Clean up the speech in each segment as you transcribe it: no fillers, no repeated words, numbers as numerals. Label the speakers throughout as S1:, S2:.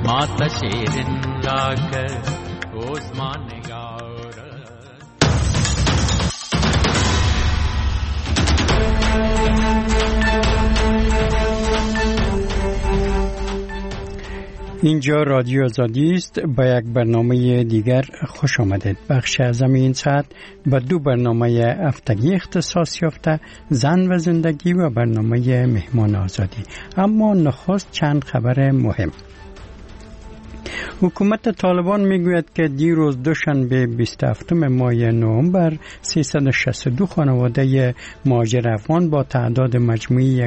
S1: مات شیرین لاک عثمان نگار.
S2: اینجا رادیو آزادی است. با یک برنامه دیگر خوش آمدید. بخش اعظم این ساعت به دو برنامه هفتگی اختصاص یافته، زن و زندگی و برنامه مهمان آزادی. اما نخست چند خبر مهم. حکومت طالبان میگوید که دیروز دوشنبه 27 ماه نوامبر 362 خانواده مهاجر افغان با تعداد مجموعی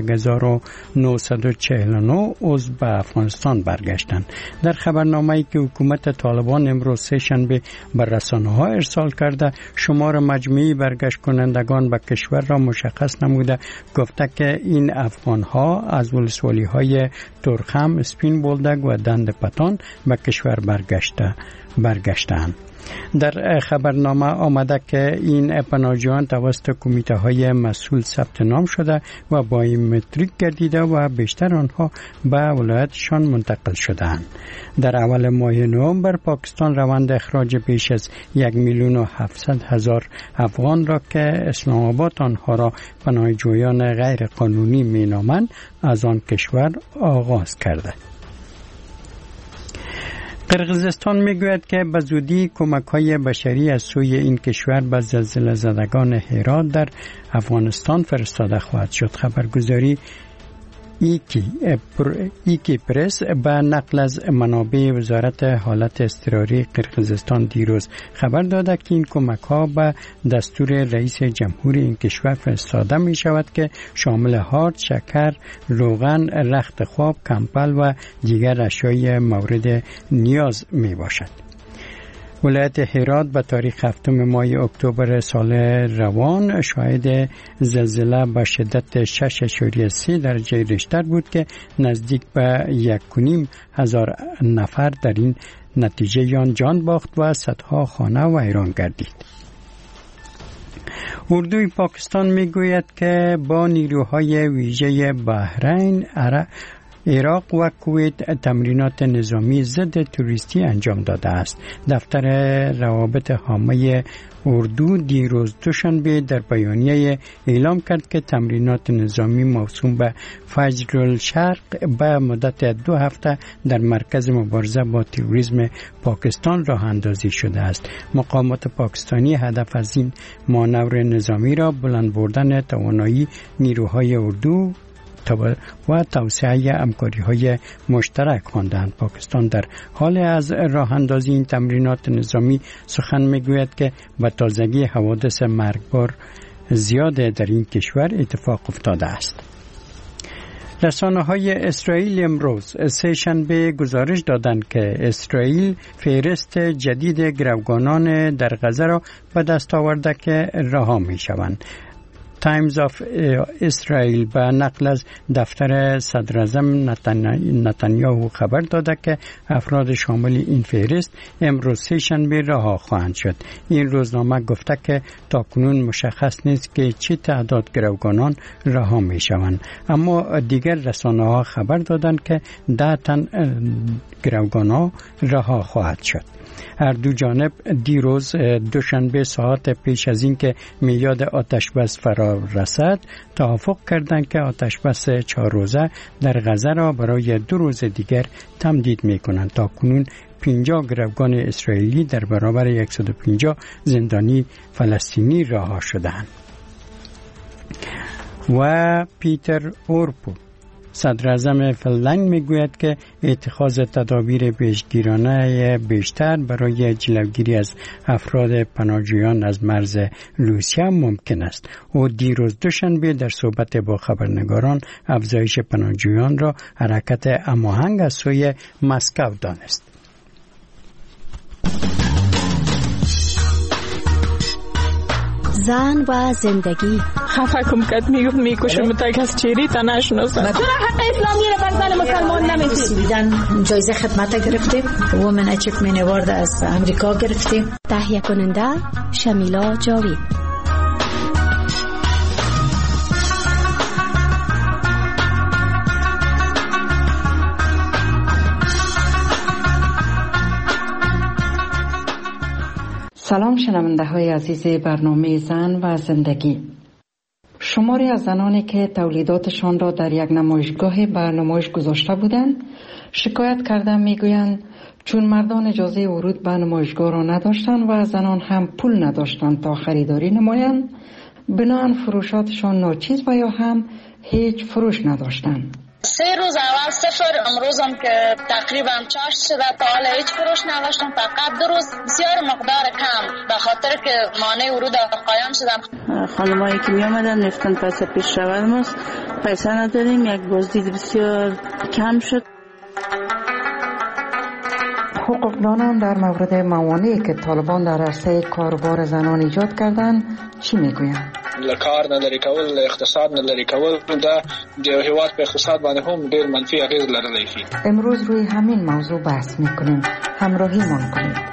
S2: 1949 عضو به افغانستان برگشتند. در خبرنامه‌ای که حکومت طالبان امروز سه‌شنبه به رسانه‌ها ارسال کرده، شمار مجموعی برگشت کنندگان به کشور را مشخص نموده گفته که این افغان‌ها از ولسوالی‌های ترخم، اسپین بولدک و دند پتان به کشور برگشتند. در خبرنامه آمده که این پناهجویان توسط کمیته های مسئول ثبت نام شده و بایومتریک گردیده و بیشتر آنها به ولایتشان منتقل شدند. در اول ماه نوامبر پاکستان روند اخراج بیش از 1,700,000 افغان را که اسلام آباد آنها را پناهجویان غیر قانونی می نامند از آن کشور آغاز کرده. قرقیزستان میگوید که به زودی کمک‌های بشری از سوی این کشور به زلزله زدگان هرات در افغانستان فرستاده خواهد شد. خبرگزاری ایکی پرس به نقل از منابع وزارت حالت اضطراری قرقیزستان دیروز خبر داده که این کمک‌ها به دستور رئیس جمهور این کشور فرستاده می شود که شامل هارد، شکر، روغن، رخت خواب، کمپل و دیگر اشیای مورد نیاز می باشد. ولایت هرات به تاریخ 7 ماه اکتبر سال روان شاهد زلزله با شدت 6.3 درجه ریشتر بود که نزدیک به 1,500,000 نفر در این نتیجه جان باخت و صدها خانه ویران گردید. اردوی پاکستان میگوید که با نیروهای ویژه بحرین، عراق و کویت تمرینات نظامی ضد توریستی انجام داده است. دفتر روابط عامه اردو دیروز دوشنبه در بیانیه اعلام کرد که تمرینات نظامی موسوم به فجر الشرق به مدت 2 هفته در مرکز مبارزه با تروریسم پاکستان راه اندازی شده است. مقامات پاکستانی هدف از این مانور نظامی را بلند بردن توانایی نیروهای اردو و توسعه همکاری‌های مشترک خواندند. پاکستان در حال از راه اندازی این تمرینات نظامی سخن میگوید که به تازگی حوادث مرگبار زیاد در این کشور اتفاق افتاده است. رسانه‌های اسرائیل امروز سه‌شنبه گزارش دادند که اسرائیل فهرست جدید گروگانان در غزه را به دست آورده که رها می‌شوند. تایمز آف اسرائیل به نقل از دفتر صدراعظم نتانیاهو خبر داده که افراد شامل این فهرست امروز سه‌شنبه رها خواهند شد. این روزنامه گفته که تاکنون مشخص نیست که چه تعداد گروگانان رها می شوند، اما دیگر رسانه‌ها خبر دادند که 10 تن گروگانان رها خواهد شد. هر دو جانب دیروز دوشنبه ساعت پیش از اینکه میعاد آتشبس فرا رسد توافق کردند که آتشبس 4 روزه در غزه را برای 2 روز دیگر تمدید می‌کنند. تاکنون 50 گروگان اسرائیلی در برابر 150 زندانی فلسطینی رها شدند. و پیتر اورپو صدراعظم فنلند میگوید که اتخاذ تدابیر پیشگیرانه بیشتر برای جلوگیری از افراد پناهجویان از مرز روسیه ممکن است. او دیروز دوشنبه در صحبت با خبرنگاران افزایش پناهجویان را حرکت هماهنگ از سوی مسکو دانست.
S3: زن و زندگی
S4: خفه کم کد میکشم تا کس چیری تا نشناسم.
S5: چرا حق اسلامی رو بر زن مسلمان نمیدید؟
S6: جایزه خدمت گرفتیم، وومن اچیومنت اوارد از امریکا گرفتیم.
S3: تهیه کننده شمیلا جاوید.
S7: سلام شنونده های عزیز برنامه زن و زندگی. شماری از زنانی که تولیداتشان را در یک نمایشگاه به نمایش گذاشته بودند شکایت کرده میگویند چون مردان اجازه ورود به نمایشگاه را نداشتند و زنان هم پول نداشتند تا خریداری نمایند، بنابراین فروشاتشان ناچیز و یا هم هیچ فروش نداشتند.
S8: 3 روز اول صفر، امروزم که تقریبا چاش شده تا حالا هیچ فروش نداشتم. فقط 2 روز بسیار مقدار کم به خاطر که مانع ورود آقایان شدم.
S9: خانمایی که می آمدن نفتن پس پیش رود ماست، پیسه نداریم، یک بازدید بسیار کم شد.
S7: حقوقدانان در مورد موانعی که طالبان در عرصه کاروبار زنان ایجاد کردند چی میگویند؟
S10: کار نلري کول، اقتصاد نلري کول، دا د هیواد په اقتصاد باندې هم ډېر منفي اغیز لرلی شي.
S7: امروز روی همین موضوع بحث میکنیم. همراهیمان کنید.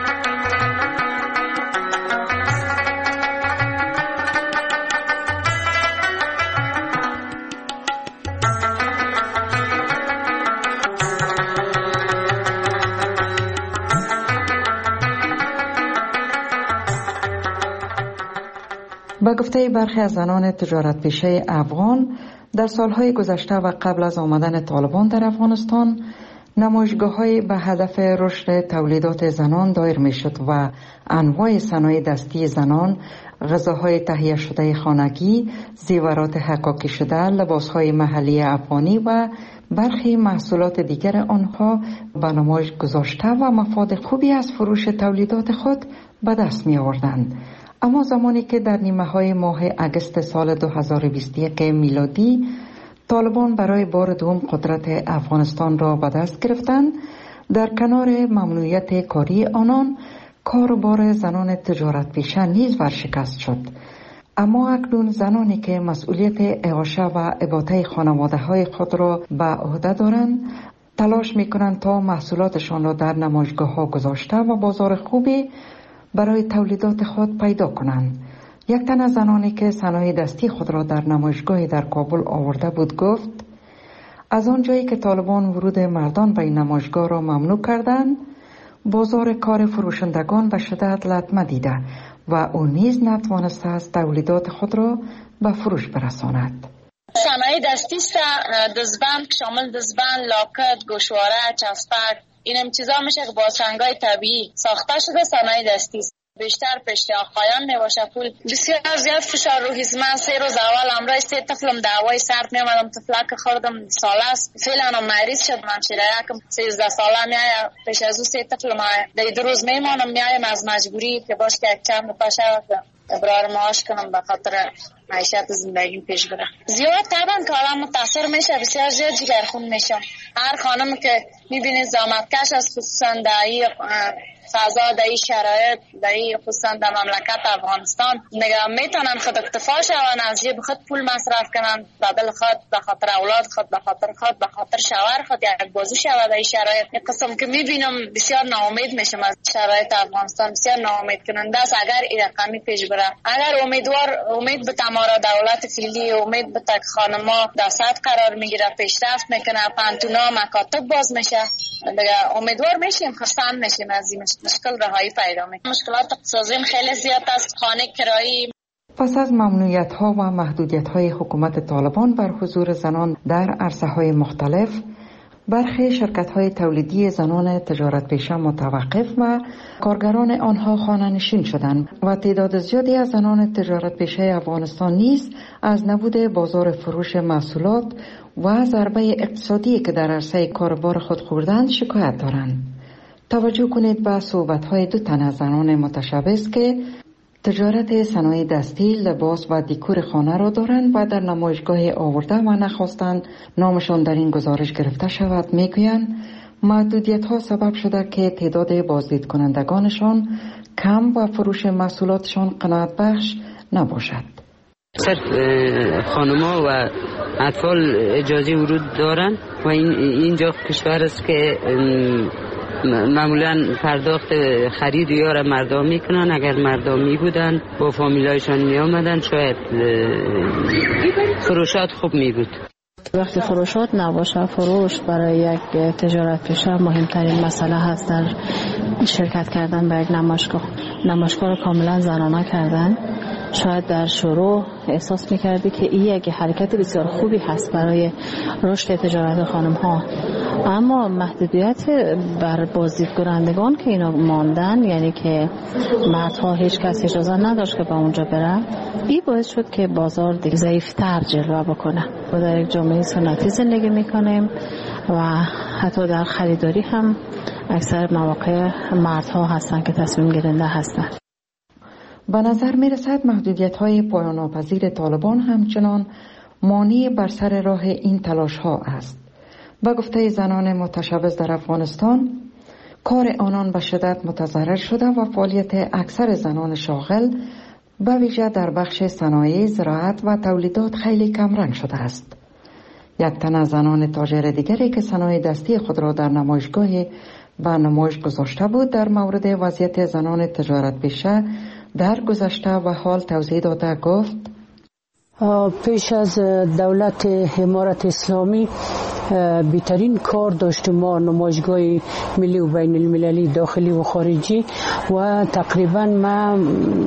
S7: با گفته برخی از زنان تجارت پیشه افغان، در سالهای گذشته و قبل از آمدن طالبان در افغانستان نمایشگاه‌های به هدف رشد تولیدات زنان دایر می‌شد و انواع صنایع دستی زنان، غذاهای تهیه شده خانگی، زیورات حکاکی شده، لباسهای محلی افغانی و برخی محصولات دیگر آنها به نمایش گذاشته و مفاد خوبی از فروش تولیدات خود به دست می آوردند. اما زمانی که در نیمه‌های ماه اگست سال 2021 میلادی طالبان برای بار دوم قدرت افغانستان را به دست گرفتند، در کنار ممنوعیت کاری آنان کاروبار زنان تجارت پیشه نیز ورشکست شد. اما اکنون زنانی که مسئولیت اعاشه و اباطه خانواده‌های خود را به عهده دارند تلاش می‌کنند تا محصولاتشان را در نمایشگاه‌ها گذاشته و بازار خوبی برای تولیدات خود پیدا کنند. یک تن از زنانی که صنایع دستی خود را در نمایشگاهی در کابل آورده بود گفت از آنجایی که طالبان ورود مردان به این نمایشگاه را ممنوع کردند، بازار کار فروشندگان به شدت لطمه دیده و او نیز نتوانسته است تولیدات خود را به فروش برساند.
S8: صنایع دستی است، دزبند شامل دزبند، لاکت، گوشواره، چسبک، اینم چیزا میشه که با سنگای طبیعی ساخته شده صنایع دستی است. بیشتر پشت آقایان میباشه پول. بسیار زیاد فشار روحی من 3 روز اول امروز 3 طفلم دعوای سرد میامدم، طفلک خوردم ساله است فعلا مریض شد. من شیرایکم 13 ساله میای پیش از او 3 طفلم در 2 روز میمانم، میایم از مجبوری که باش که یک چند پاشه ابرار معاش کنم به خاطر معیشت زندگی پیش بره. زیاد طبعا که آدم متاثر میشه، بسیار زیاد جگرخون میشه. هر خانم که میبینید زحمتکش است، خصوصا در این فضا، در این شرایط، در این خصوصا در مملکت افغانستان میتونن خود اکتفا شون، از جیب خود پول مصرف کنن، به دل خود، به خاطر اولاد خود، به خاطر خود، به خاطر شوهر خود یک بازو شود. در این شرایط یک قسم که میبینم بسیار ناامید میشم از شرایط افغانستان، بسیار ناامید کننده است. اگر این رقمی پیش بره، اگر امید به تمارا دولت فعلی، امید به تک خانما در سطح قرار میگیره، پیشرفت میکنه، پانتونا مکاتب باز میشه، دیگه امیدوار میشیم، خرسند میشیم از این مشکل رهایی پیدا میکنه. مشکلات اقتصادی خیلی زیاد است، خانه کرایی.
S7: پس از ممنوعیت‌ها و محدودیت‌های حکومت طالبان بر حضور زنان در عرصه‌های مختلف، برخی شرکت‌های تولیدی زنان تجارت پیشه متوقف و کارگران آنها خانه‌نشین شدند و تعداد زیادی از زنان تجارت پیشه افغانستان نیز از نبود بازار فروش محصولات و ضربه اقتصادی که در عرصه کاروبار خود خوردند شکایت دارند. توجه کنید به صحبت‌های 2 تن از زنان متشبث که تجارت صنایع دستی، لباس و دیکور خانه را دارند و در نمایشگاه آورده و نخواستند نامشان در این گزارش گرفته شود. میگویند محدودیت‌ها سبب شده که تعداد بازدید کنندگانشان کم و فروش محصولاتشان قناعت بخش نباشد.
S11: صرف خانم‌ها و اطفال اجازه ورود دارند و اینجا کشور است که معمولا پرداخت خرید یا مردم میکنن. اگر مردم می بودن با فامیلایشان می آمدن شاید فروشات خوب می بود.
S9: وقتی فروشات نباشه، فروش برای یک تجارت پیشه مهمترین مسئله هست در شرکت کردن به یک نمایشگاه رو کاملا زنانه کردن. شاید در شروع احساس میکردی که این یک حرکت بسیار خوبی هست برای رشد تجارت خانم ها، اما محدودیت بر بازدید کنندگان که اینا ماندن، یعنی که مردها هیچ کس اجازه نداشت که به اونجا بره، این باعث شد که بازار دیگه ضعیفتر جلوه بکنه. ما در یک جامعه سنتی زندگی میکنیم و حتی در خریداری هم اکثر مواقع مردها هستن که تصمیم گیرنده هستن.
S7: به نظر می رسد محدودیت‌های پایان ناپذیر طالبان همچنان مانع بر سر راه این تلاش ها است. به گفته زنان متشبث در افغانستان، کار آنان به شدت متضرر شده و فعالیت اکثر زنان شاغل به ویژه در بخش صنایع، زراعت و تولیدات خیلی کمرنگ شده است. یک تن از زنان تاجر دیگری که صنایع دستی خود را در نمایشگاه به نمایش گذاشته بود، در مورد وضعیت زنان تجارت پیشه در گذشته و حال توضیح داده گفت:
S12: پیش از دولت امارت اسلامی بهترین کار داشتیم ما نمایشگاه ملی و بین المللی داخلی و خارجی و تقریبا ما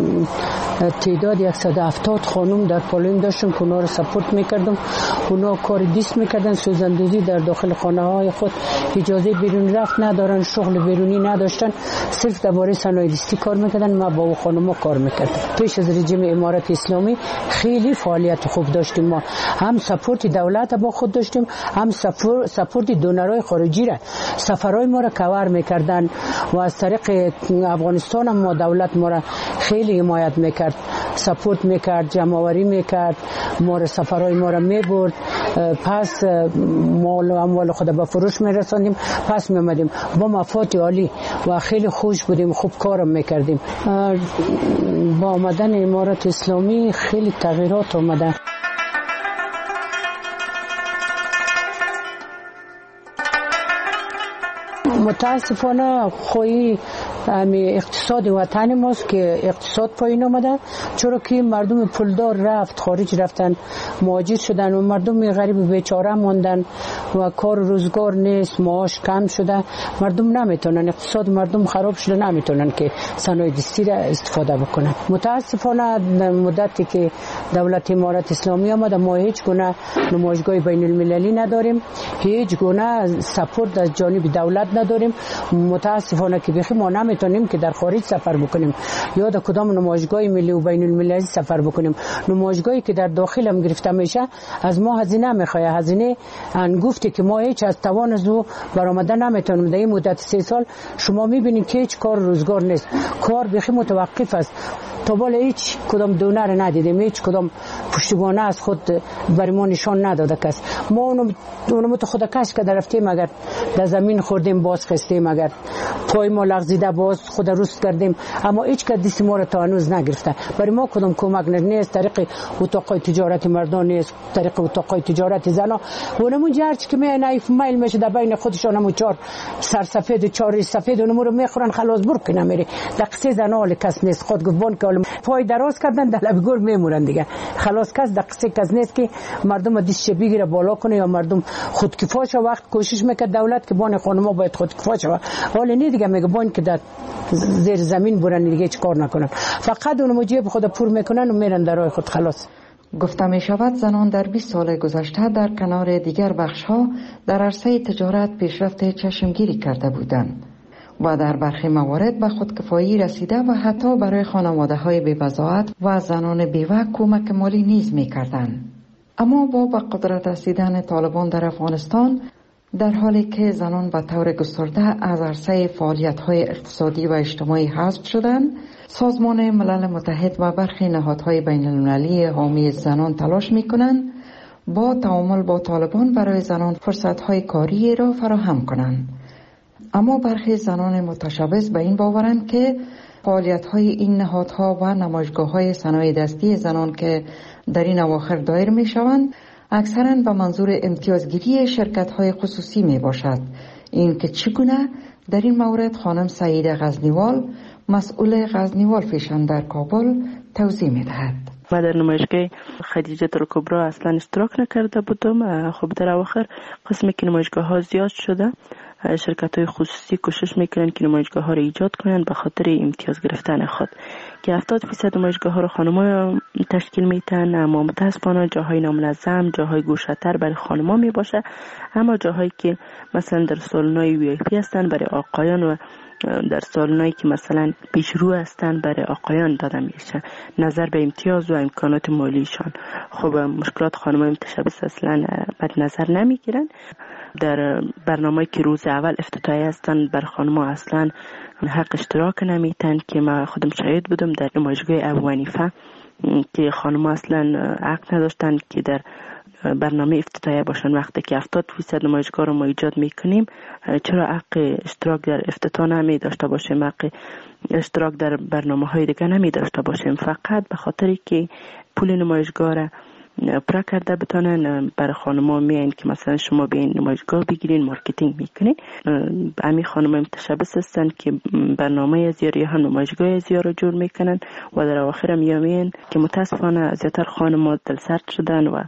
S12: تعداد 170 خانم در پالویم داشتم که اونا رو سپورت میکردم. اونا کار دیست میکردن، سوزندوزی در داخل خانه های خود، اجازه بیرون رفت ندارن، شغل بیرونی نداشتن، صرف درباره صنایع دستی کار میکردن. ما با خانم کار میکردم. پیش از رژیم امارت اسلامی خیلی فعالیت خوب داشتیم. ما هم سپورت دولت با خود داشتیم، هم سپورت دونرای خارجی را، سفرهای ما را کاور میکردن و از طریق افغانستان هم ما دولت ما را خیلی حمایت میکرد، سپورت میکرد، جمع‌آوری میکرد، ما را سفرهای ما را میبرد، پس مال و اموال خود به فروش میرساندیم، پس میامدیم با مفاد عالی و خیلی خوش بودیم، خوب کارم میکردیم. با آمدن امارت اسلامی خیلی تغییرات آمده. متاسفانه خوی اقتصاد وطن ماست که اقتصاد پایین آمده، چرا که مردم پولدار رفت خارج، رفتن مهاجر شدن و مردم غریب بیچاره ماندن و کار روزگار نیست، معاش کم شده، مردم نمیتونن، اقتصاد مردم خراب شده، نمیتونن که صنایع دستی را استفاده بکنن. متاسفانه مدتی که دولت امارت اسلامی آمده ما هیچ گونه نمایشگاه بین المللی نداریم، هیچ گونه سپورت از جانب دولت نداریم. متاسفانه که بخی ما نمیتونیم که در خارج سفر بکنیم یا در کدام نمایشگاه ملی و بین المللی سفر بکنیم. نمایشگاهی که در داخل هم گرفته میشه از ما هزینه میخواد، هزینه انگفتی که ما هیچ از توان از او برآمده نمیتونیم. در این مدت 3 سال شما میبینید که هیچ کار روزگار نیست، کار بخی متوقف است. تا بالا هیچ کدام دونر ندیدیم، هیچ کدام پشتیبانه از خود بر ما نشان نداده کس. ما اونم تو خود کش که رفتیم، اگر در زمین خوردیم باز خستیم، اگر پای ما لغزیده باز خود روست کردیم، اما هیچ کس دست ما را تا هنوز نگرفته. برای ما کدام کمک نیست، طریق اتاقای تجارت مردان نیست، طریق اتاقای تجارت زنا. اونمون جرچ که نایف میل میشه در بین خودشان، همون 4 سرسفید و 4 سفید اونمون رو میخورن، خلاص برک نمیره. دقیقه زنا کس نیست، خود گفتن که پای دراز کردن در لب گور میمونن دیگه، خلاص کس دقیقه کس نیست که مردم دستش بگیره بالا کنه یا مردم خودکفا شه. وقت کوشش میکنه دولت که بان خانم‌ها باید خودکفا شه، حالا نه دیگه میگه بان که در زیر زمین برن دیگه چیکار نکنن، فقط اونم جیب خود پر میکنن و میرن در راه خود. خلاص
S7: گفته می شود زنان در 20 سال گذشته در کنار دیگر بخش‌ها در عرصه تجارت پیشرفت چشمگیری کرده بودند و در برخی موارد به خودکفایی رسیده و حتی برای خانواده‌های بی‌وضاحت و زنان بیوه کمک مالی نیز می‌کردند. اما با به قدرت رسیدن طالبان در افغانستان، در حالی که زنان به طور گسترده از عرصه فعالیت‌های اقتصادی و اجتماعی حذف شدند، سازمان ملل متحد و برخی نهادهای بین‌المللی حامی زنان تلاش می‌کنند با تعامل با طالبان برای زنان فرصت‌های کاری را فراهم کنند. اما برخی زنان متشبث به این باورند که فعالیت‌های این نهادها و نمایشگاه‌های صنایع دستی زنان که در این اواخر دایر می‌شوند اکثراً به منظور امتیازگیری شرکت‌های خصوصی میباشد. این که چگونه در این مورد خانم سعیده غزنیوال، مسئول غزنیوال فیشن در کابل توضیح می‌دهد.
S13: و در نمایشگاه خدیجه الکبری اصلا اشتراک نکرده بودم. خب در اواخر قسمی که نمایشگاه ها زیاد شده، شرکت های خصوصی کوشش میکنن که نمایشگاه ها رو ایجاد کنن به خاطر امتیاز گرفتن خود، که 70% نمایشگاه ها رو خانم‌ها تشکیل میدن. اما متاسفانه جاهای نامنظم، جاهای گوشه‌تر برای خانم‌ها میباشه، اما جاهایی که مثلا در سالن‌های وی آی پی هستن برای آقایان و در سالنایی که مثلا پیشرو هستن برای آقایان داده میشه، نظر به امتیاز و امکانات مالیشان. خب مشکلات خانم‌های متشبث اصلا بد نظر نمیگیرن. در برنامه‌ای که روز اول افتتاحی هستن بر خانم‌ها اصلا حق اشتراک نمیتن، که من خودم شاهد بودم در نمایشگاه ابو حنیفه که خانم‌ها اصلا حق نداشتن که در برنامه افتتاحیه باشن. وقتی که 70% نمایشگاه رو ما ایجاد میکنیم، چرا حق اشتراک در افتتاح نمی داشته باشیم، حق اشتراک در برنامه‌های دیگه نمی داشته باشیم؟ فقط به خاطری که پول نمایشگاه را پرا کرده بتونن برای خانم‌ها میان که مثلا شما بیاین نمایشگاه بگیرین، مارکتینگ میکنین. همین خانم‌ها متشبث هستن که برنامه ازیاری هم نمایشگاه ازیار رو جور میکنن و در اواخر میامین که متاسفانه زیادتر خانم‌ها دلسرد شدن و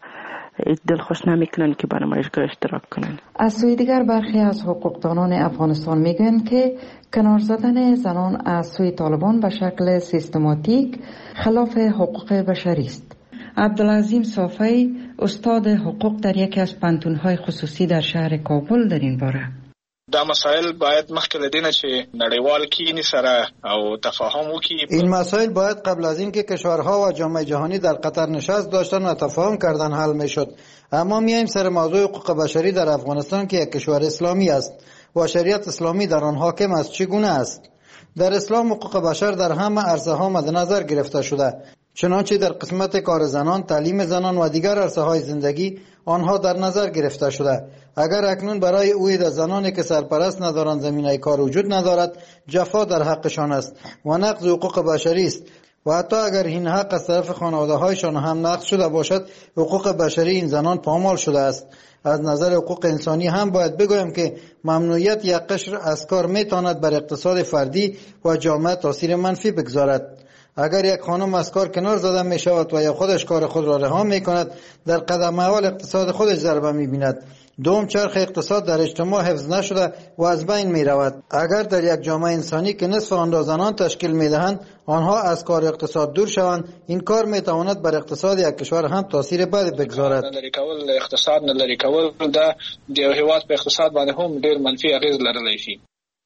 S13: دلخوش نمیکنن که برای نمایشگاه اشتراک کنن.
S7: از سوی دیگر برخی از حقوقدانان افغانستان میگویند که کنار زدن زنان از سوی طالبان به شکل سیستماتیک خلاف حقوق بشری است. عبدالعظیم صافی، استاد حقوق در یکی از پانتون‌های خصوصی در شهر کابل، در این باره:
S10: دا مسائل باید مخکې له دې نه چې نړیوال کینی سره او تفاهم وکړي.
S14: این مسائل باید قبل از اینکه کشورها و جامعه جهانی در قطر نشست داشتن و تفاهم کردن حل میشد. اما میایم سر موضوع حقوق بشری در افغانستان که یک کشور اسلامی است و شریعت اسلامی در آن حاکم است چگونه است؟ در اسلام حقوق بشر در همه عرصه ها مد نظر گرفته شده، چنانچه در قسمت کار زنان، تعلیم زنان و دیگر عرصه های زندگی آنها در نظر گرفته شده. اگر اکنون برای اوید زنانی که سرپرست ندارند زمینه کار وجود ندارد، جفا در حقشان است و نقض حقوق بشری است. و حتی اگر این حق از طرف خانواده هایشان هم نقض شده باشد، حقوق بشری این زنان پامال شده است. از نظر حقوق انسانی هم باید بگویم که ممنوعیت یک قشر از کار میتواند بر اقتصاد فردی و جامعه تاثیر منفی بگذارد. اگر یک خانم از کار کنار زده می شود و یا خودش کار خود را رها می کند، در قدم اول اقتصاد خودش ضربه می بیند. دوم، چرخ اقتصاد در اجتماع حفظ نشده و از بین می رود. اگر در یک جامعه انسانی که نصف آن را زنان تشکیل می دهند آنها از کار اقتصاد دور شوند، این کار می تواند بر اقتصاد یک کشور هم تاثیر بد بگذارد.
S10: لری کول اقتصاد نه لری کول دا د یو هیواد په اقتصاد باندې هم ډیر منفي اغیز لرلی شي.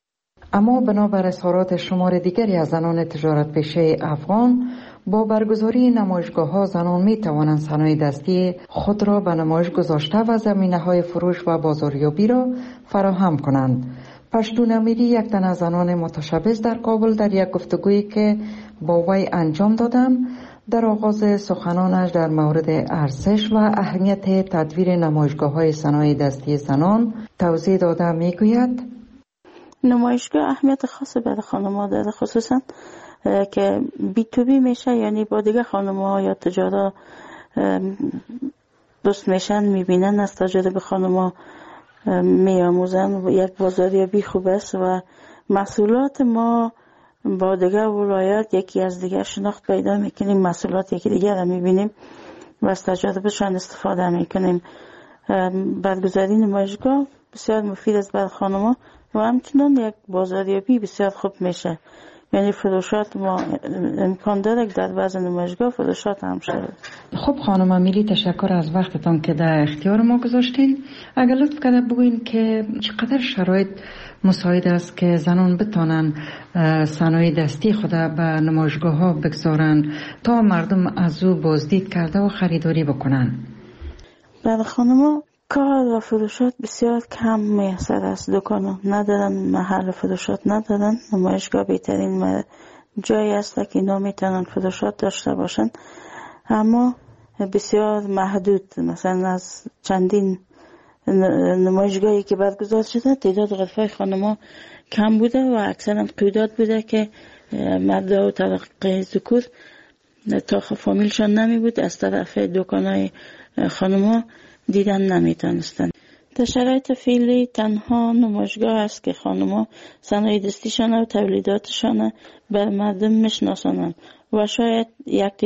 S7: اما بنابر اظهارات شمار دیگری از زنان تجارت پیشه افغان، با برگزاری نمایشگاه‌ها زنان می توانند صنایع دستی خود را به نمایش گذاشته و زمینه‌های فروش و بازاریابی را فراهم کنند. پشتون امیری، یک تن از زنان متشبث در کابل، در یک گفتگویی که با وی انجام دادم، در آغاز سخنانش در مورد ارزش و اهمیت تدویر نمایشگاه‌های صنایع دستی زنان توضیح داده می‌گوید:
S15: نمایشگاه اهمیت خاصی برای خانم‌ها داره، خصوصا که بی تو بی میشه، یعنی با دیگه خانم‌ها یا تجارت دوست میشن، میبینن، از تجربه خانم‌ها میاموزن. یک بازاریابی خوب است و محصولات ما با دیگه ولایات یکی از دیگه شناخت پیدا میکنیم، محصولات یکی دیگه را میبینیم و از تجربهشان استفاده میکنیم. برگزاری نمایشگاه بسیار مفید است برای خانم‌ها و همچنان یک بازاریابی بسیار خوب میشه، یعنی فروشات ما امکان داره که در بعض نمایشگاه فروشات هم شده.
S7: خب خانم امیری، تشکر از وقتتان که در اختیار ما گذاشتین. اگر لطف کرده بگوین که چقدر شرایط مساعد است که زنان بتانن صنایع دستی خود به نمایشگاه ها بگذارن تا مردم از او بازدید کرده و خریداری بکنن؟
S15: برای خانم‌ها کار و فروشات بسیار کم میسر است. دکان ندارن، محل فروشات ندارن. نمایشگاه بهترین جایی است که اینا میتونن فروشات داشته باشن، اما بسیار محدود. مثلا از چندین نمایشگاهی که برگزار شده تعداد غرفه خانم‌ها کم بوده و اکثرا قیودات بوده که مردا و طبقه ذکور تا فامیلشان نمی بود از طرف دکان‌های خانم‌ها دیدن نمیتونستن. در شرایط فعلی تنها نمایشگاه است که خانم‌ها صنایع دستیشان و تولیداتشان بر مردم میشناسانند و شاید یک تعداد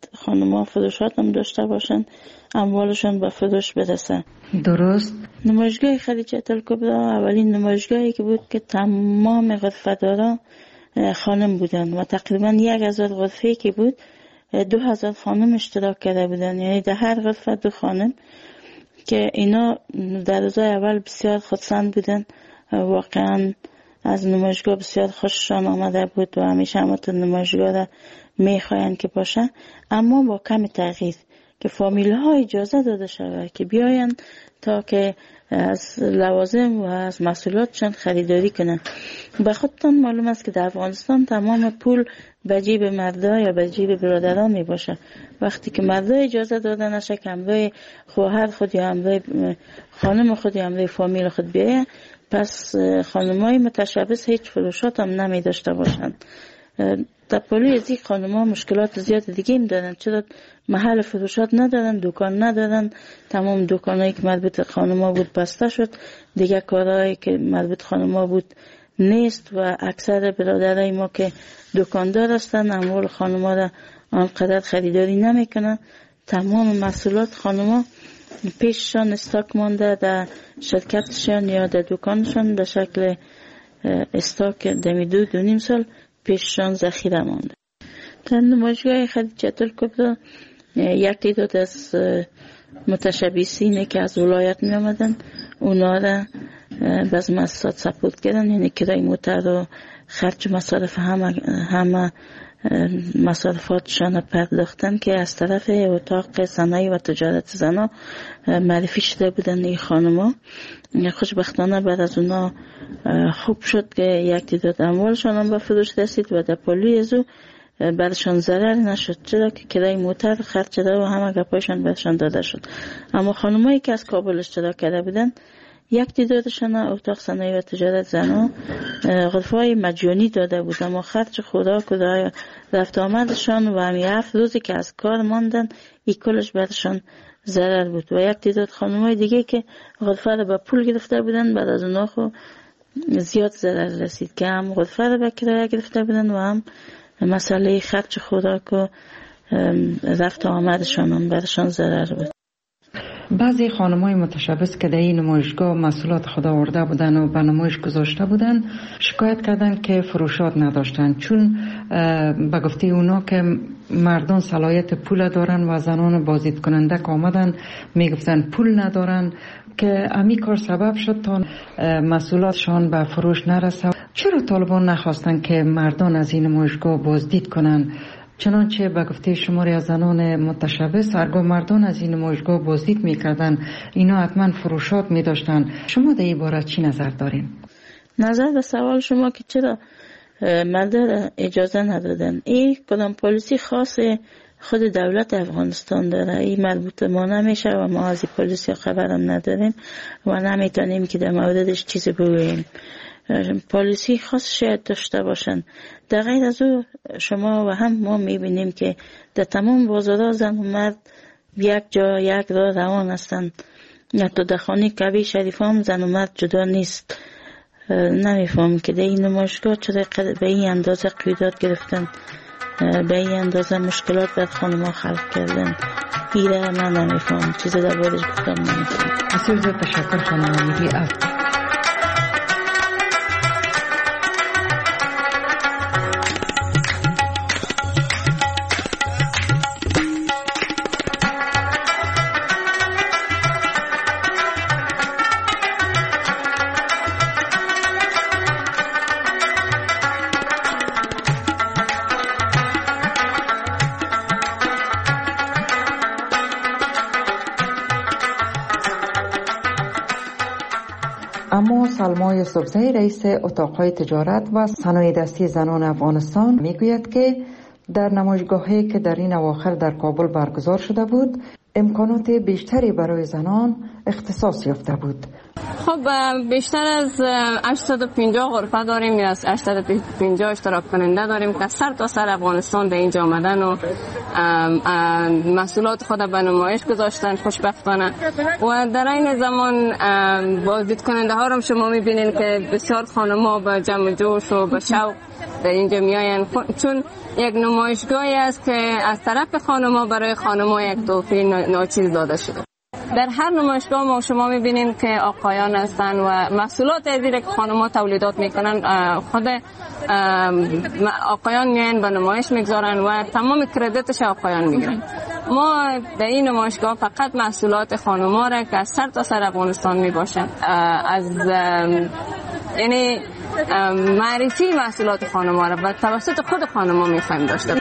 S15: خانم‌ها فروشات هم داشته باشن، اموالشان به فروش برسه.
S7: درست.
S15: نمایشگاه خدیجه الکبری اولین نمایشگاهی که بود که تمام غرفه‌دارا خانم بودن و تقریبا 1000 غرفه که بود 2000 خانم اشتراک کرده بودن، یعنی در هر غرفه 2 خانم که اینا در روزای اول بسیار خودسند بودن. واقعا از نمایشگاه بسیار خوششان آمده بود و همیشه همون نمایشگاه را میخواین که باشه، اما با کم تغییر که فامیل ها اجازه داده شود که بیاین تا که از لوازم و از محصولاتشان خریداری کنن. به خودتان معلوم است که در افغانستان تمام پول به جیب مردا یا به جیب برادران می باشه. وقتی که مردا اجازه داده نشه که همراه خواهر خود یا همراه خانم خود یا همراه فامیل خود بیایه، پس خانمای متشبث هیچ فروشات هم نمی داشته باشند. در پلوی از این خانم‌ها مشکلات زیاد دیگه هم دارن، چرا محل فروشات ندارن، دکان ندارن، تمام دکانایی که مربوط خانم‌ها بود بسته شد، دیگه کارهایی که مربوط خانم‌ها بود نیست و اکثر برادرای ما که دکاندار هستن اموال خانم‌ها را آنقدر خریداری نمیکنن. تمام محصولات خانم‌ها پیششان استاک مانده در شرکتشان یا در دکانشان به شکل استاک دمی 2.5 سال پیششان ذخیره مانده. در نمایشگاه خدیجه الکبری یک تعداد از متشبثینی که از ولایت می آمدن اونا را باز مؤسسات سپورت کردن، یعنی کرای موتر و خرج مصارف همه مصارفاتشان پرداختن که از طرف اتاق صنایع و تجارت زنا معرفی شده بودن این خانما. خوشبختانه بعد از اونا خوب شد که یک تعداد اموالشان هم به فروش رسید و در پلوی ازو برشان ضرر نشد، چرا که کرای موتر خرج شده و همه گپایشان برشان داده شد. اما خانمایی که از کابل اشتراک کرده بودن یک تعدادشان اتاق صنایع و تجارت زنا غرفه‌های مجانی داده بود، اما خرج خوراک و رفت آمدشان و همین 7 روزی که از کار ماندن این کلش برشان ضرر بود. و یک تعداد خانم‌های دیگه که غرفه رو به پول گرفته بودن بعد از اونها خو زیاد ضرر رسید که هم غرفه رو به کرایه گرفته بودن و هم مسئله خرج خوراک و رفت آمدشان هم برشان ضرر بود.
S7: بعضی خانمای متشبث که در این نمایشگاه محصولات خود آورده بودن و به نمایش گذاشته بودن شکایت کردن که فروشات نداشتن، چون به گفته اونا که مردان صلاحیت پول دارن و زنان بازدید کننده که آمدن میگفتن پول ندارن، که امی کار سبب شد تا محصولاتشان به فروش نرسه. چرا طالبان نخواستن که مردان از این نمایشگاه بازدید کنن؟ چنانچه به گفته شماری از زنان متشبث هرگاه مردان از این نمایشگاه بازدید میکردن اینا حتما فروشات میداشتن. شما در این باره چی نظر دارین؟
S15: نظر به سوال شما که چرا مردان اجازه ندادن، این کدام پالیسی خاص خود دولت افغانستان داره، این مربوط ما نمیشه و ما از این پالیسی خبرم نداریم و نمیتونیم که در موردش چیزی بگوییم. پالیسی خاص شاید داشته باشن. در غیر از او شما و هم ما میبینیم که در تمام بازارها زن و مرد یک جا یک راه روان هستند. حتی در خانه کعبه شریف هم زن و مرد جدا نیست. نمیفهم که در این نمایشگاه چرا به این اندازه قیودات گرفتن، به این اندازه مشکلات بر خانم‌ها خلق کردن. ایره من نمیفهم، چیزی در بارش گفتم نمیفهم.
S7: بسیار زیاد تشکر خانم امیدی. اما سلما یوسفزئی رئیس اتاقهای تجارت و صنایع دستی زنان افغانستان میگوید که در نمایشگاهی که در این اواخر در کابل برگزار شده بود امکانات بیشتری برای زنان اختصاص یافته بود.
S16: خب بیشتر از 850 غرفه داریم، از 850 اشتراک کننده داریم که سر تا سر افغانستان به اینجا آمدن و محصولات خود به نمایش گذاشتن خوشبختانه. و در این زمان بازدید کننده ها رو شما میبینین که بسیار خانم‌ها با جمع جوش و با شوق در اینجا میاین، چون یک نمایشگاهی است که از طرف خانم‌ها برای خانم‌ها یک تحفه ناچیز داده شده. در هر نمایشگاه ما شما میبینین که آقایان هستن و محصولات دیگه که خانم‌ها تولیدات میکنن خود آقایان میان به نمایش میگذارن و تمام کردیتش آقایان میگیرن. ما در این نمایشگاه فقط محصولات خانم‌ها را که از سر تا سر افغانستان میباشن از یعنی معرفی محصولات خانم‌ها را و توسط خود خانم‌ها میخوایم داشته.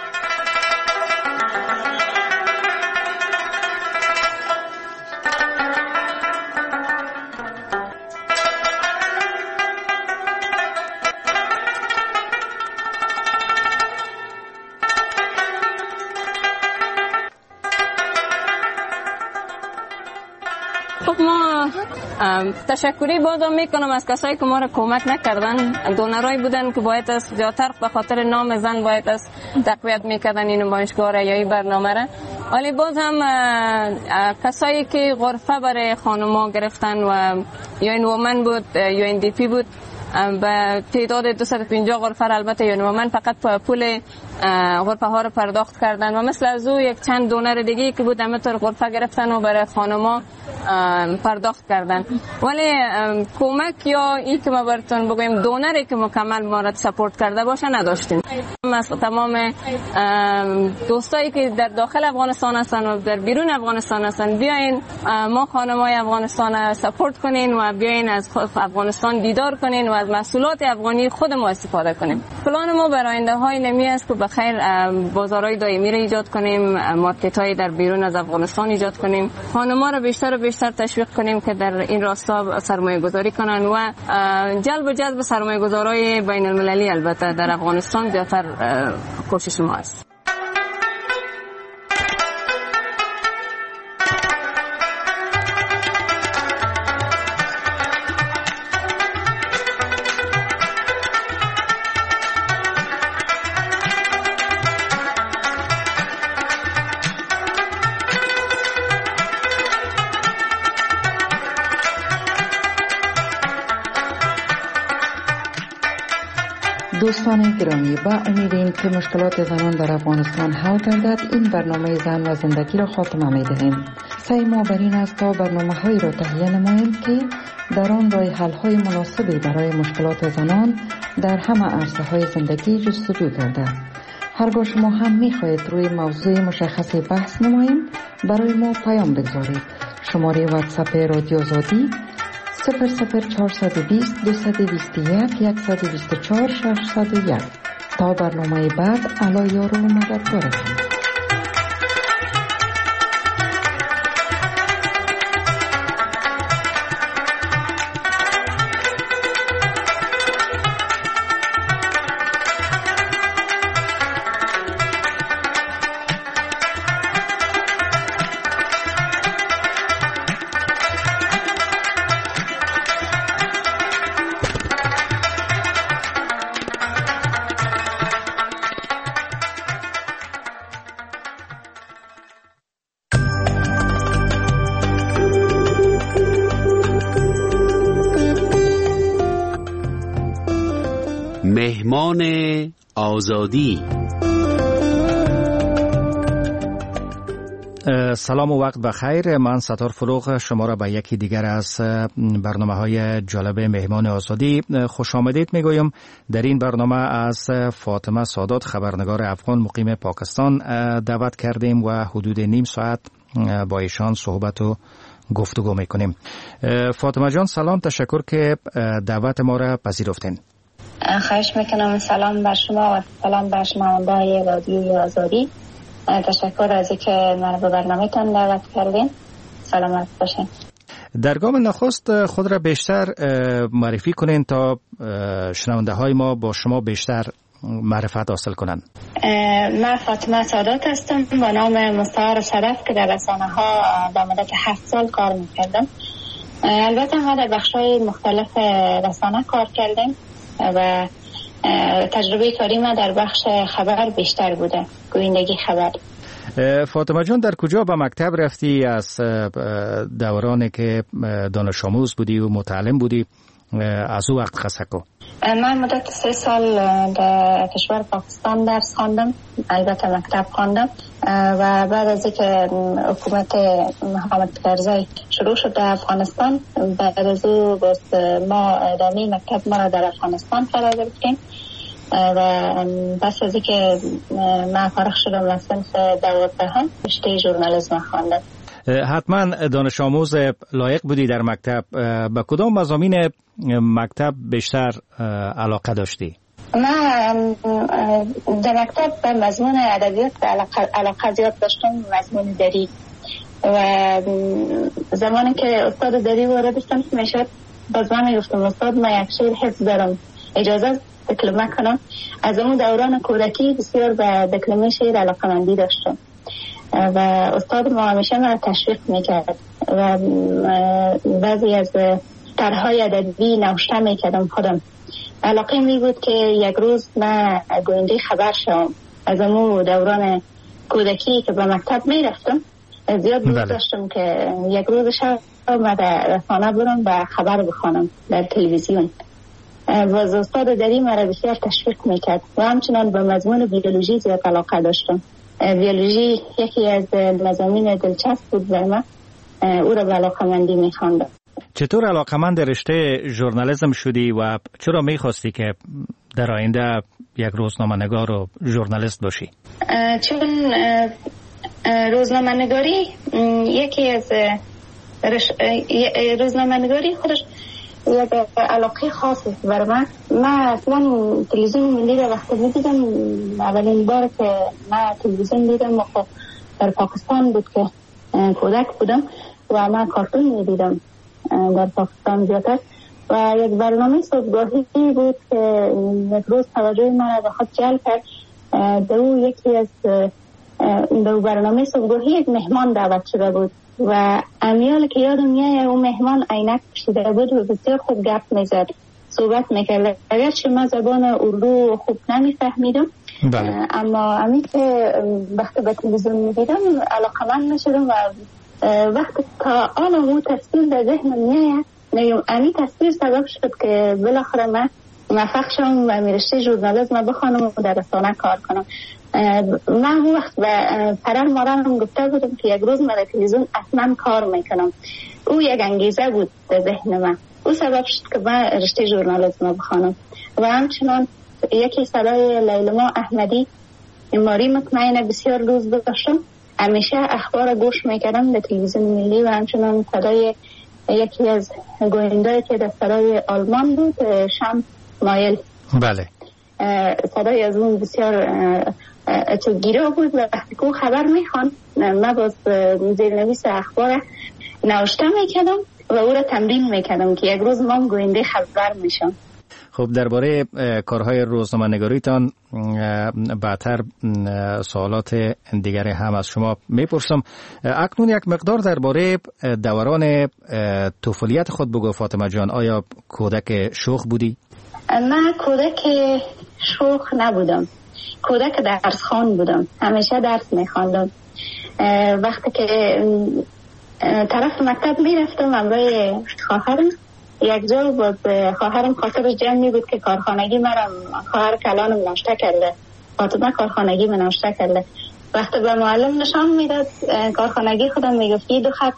S16: ما تشکری بازم میکنم از کسایی که ما را کمک نکردن. دونرایی بودن که باید از زیادتر به خاطر نام زن باید از تقویت میکردن این نمایشگاه را یا این برنامه را، ولی باز هم کسایی که غرفه برای خانم‌ها گرفتن و یا این وومن بود یا این دی پی بود به تعداد 250 غرفه البته یا وومن فقط پول غرفه ها رو پرداخت کردن و مثل از او یک چند دونر دیگه که بود همینطور غرفه گرفتن و برای خانم‌ها پرداخت کردن. ولی کمک یا این که ما براتون بگویم دونری که مکمل ما را سپورت کرده باشه نداشتیم. مثلا تمام دوستایی که در داخل افغانستان هستن و در بیرون افغانستان هستن بیاین ما خانم‌های افغانستان سپورت کنین و بیاین از افغانستان دیدار کنین و از محصولات افغانی خود ما استفاده کنیم. پلان ما برای آینده‌های نمی است که بخیر بازارهای دائمی را ایجاد کنیم، مارکت‌های در بیرون از افغانستان ایجاد کنیم، خانم‌ها را بیشتر و بیشتر تشویق کنیم که در این راستا سرمایه‌گذاری کنن و جلب سرمایه‌گذارای بین‌المللی البته در افغانستان زیادتر کوشش ما است.
S7: دوستان گرامی، با امیدیم که مشکلات زنان در افغانستان حل گردد این برنامه زن و زندگی را خاتمه می دهیم. سعی ما بر این است تا برنامه هایی را تهیه نماییم که در آن راه حل های مناسبی برای مشکلات زنان در همه عرصه های زندگی جستجو گردد. هرگاه شما هم می خواهید روی موضوع مشخصی بحث نماییم برای ما پیام بگذارید. شماره واتساپ رادیو آزادی 00420 221 124 601. تا برنامه بعد الا یارو مددگارتون.
S17: مهمان آزادی.
S18: سلام و وقت بخیر. من ستار فروغ شما را به یکی دیگر از برنامه‌های جالب مهمان آزادی خوش آمدید میگویم. در این برنامه از فاطمه سادات خبرنگار افغان مقیم پاکستان دعوت کردیم و حدود نیم ساعت با ایشان صحبت و گفتگو میکنیم. فاطمه جان سلام، تشکر که دعوت ما را پذیرفتین.
S19: خواهش میکنم. سلام بر شما و سلام بر شنونده‌های رادیوی آزادی. تشکر از اینکه من به برنامه‌تان دعوت کردین. سلامت باشین.
S18: در گام نخست خود را بیشتر معرفی کنین تا شنونده‌های ما با شما بیشتر معرفت حاصل کنند.
S19: من فاطمه سادات هستم با نام مستعار صدف که در رسانه‌ها در مدت 7 سال کار می‌کردم. البته ما در بخش‌های مختلف رسانه کار کردیم و تجربه کاری ما در بخش خبر بیشتر بوده، گویندگی خبر.
S18: فاطمه جان در کجا به مکتب رفتی؟ از دورانی که دانش آموز بودی و متعلم بودی از او وقت خسکو؟
S19: من مدت 3 سال در کشور پاکستان درس خواندم، البته مکتب خواندم و بعد از اینکه حکومت محمد کرزی شروع شد در افغانستان، بعد از او ما ادامه مکتب ما را در افغانستان فرا گرفتیم و پس از اینکه من فارغ شدم از صنف 12 رشته ژورنالیسم خواندم.
S18: حتما دانش آموز لایق بودی در مکتب. به کدام مضامین مکتب بیشتر علاقه داشتی؟
S19: من در مکتب به مضمون ادبیات علاقه زیاد داشتم، مضمون دری. و زمانی که استاد دری وارد شدم میشد باز من میگفتم استاد من یک شعر حفظ دارم، اجازه دکلمه کنم. از اون دوران کودکی بسیار به دکلمه شعر علاقه‌مندی داشتم و استاد ما همیشه من تشویق میکرد و بعضی از طرح‌های ادبی نوشته میکردم خودم. علاقه می بود که یک روز من گوینده خبر شوم. از اون دوران کودکی که به مکتب میرفتم زیاد دوست داشتم که یک روز شب من در رسانه برم و خبر بخوانم در تلویزیون. و استاد دری مرا بسیار تشویق میکرد و همچنان به مضمون بیولوژی زیاد علاقه داشتم. بیولوژی یکی از مضامین دلچسب بود برای من، او را به علاقه‌مندی می‌خواندم.
S18: چطور علاقه‌مند رشته ژورنالیسم شدی و چرا می‌خواستی که در آینده یک روزنامه‌نگار و ژورنالیست باشی؟
S19: چون روزنامه‌نگاری یکی از روزنامه‌نگاری خودش یک علاقه خاصی برای من اصلا تلویزیون ملی را وقتی می‌دیدم، اولین بار که من تلویزیون دیدم در پاکستان بود که کودک بودم و من کارتون می‌دیدم در پاکستان زیادتر و یک برنامه صبحگاهی بود که یک روز توجه من به خود جلب کرد. در یکی از در برنامه صبحگاهی یک مهمان دعوت شده بود و امیال که یادم میاد اون مهمان عینک پوشیده بود و بسیار خوب گپ میزد، صحبت میکرد. اگرچه من زبان اردو خوب نمیفهمیدم اما همین که وقتی به تلویزیون میدیدم علاقه‌مند میشدم و وقتی تا آن اون تصویر در ذهنم میاد میگم همین تصویر سبب شد که بالاخره من موفق شدم و رشته ژورنالیسم بخوانم و در رسانه کار کنم. من اون وقت به پدر مادرم گفته بودم که یک روز من در تلویزیون اصلا کار میکنم. او یک انگیزه بود در ذهن من، او سبب شد که من رشته ژورنالیسم بخوانم. و همچنان یکی صدای لیلما احمدی ماری مطمئنه بسیار دوست داشتم، همیشه اخبار گوش میکردم در تلویزیون ملی و همچنان صدای یکی از گوینده‌ای که در صدای آلمان بود شم مایل.
S18: بله
S19: صدای از اون بسیار چگیره بود و وقتی که خبر میخوان من باز زیرنویس اخبار نوشته میکردم و او را تمرین میکردم که یک روز ما گوینده خبر میشم.
S18: خب درباره کارهای روزنامه‌نگاریتان بعدتر سوالات دیگر هم از شما میپرسم. اکنون یک مقدار درباره دوران طفولیت خود بگو فاطمه جان. آیا کودک شوخ بودی؟
S19: من کودک شوخ نبودم، کودک درس خوان بودم، همیشه درس میخواندم. وقتی که طرف مکتب میرفتم همراه خواهرم، یک جا باز خواهرم خاطر جمعی بود که کارخانگی مرم خواهر کلانم ناشته کرده، فاطمه کارخانگی من ناشته کرده. وقتی به معلم نشان میداد کارخانگی خودم میگفت دو خط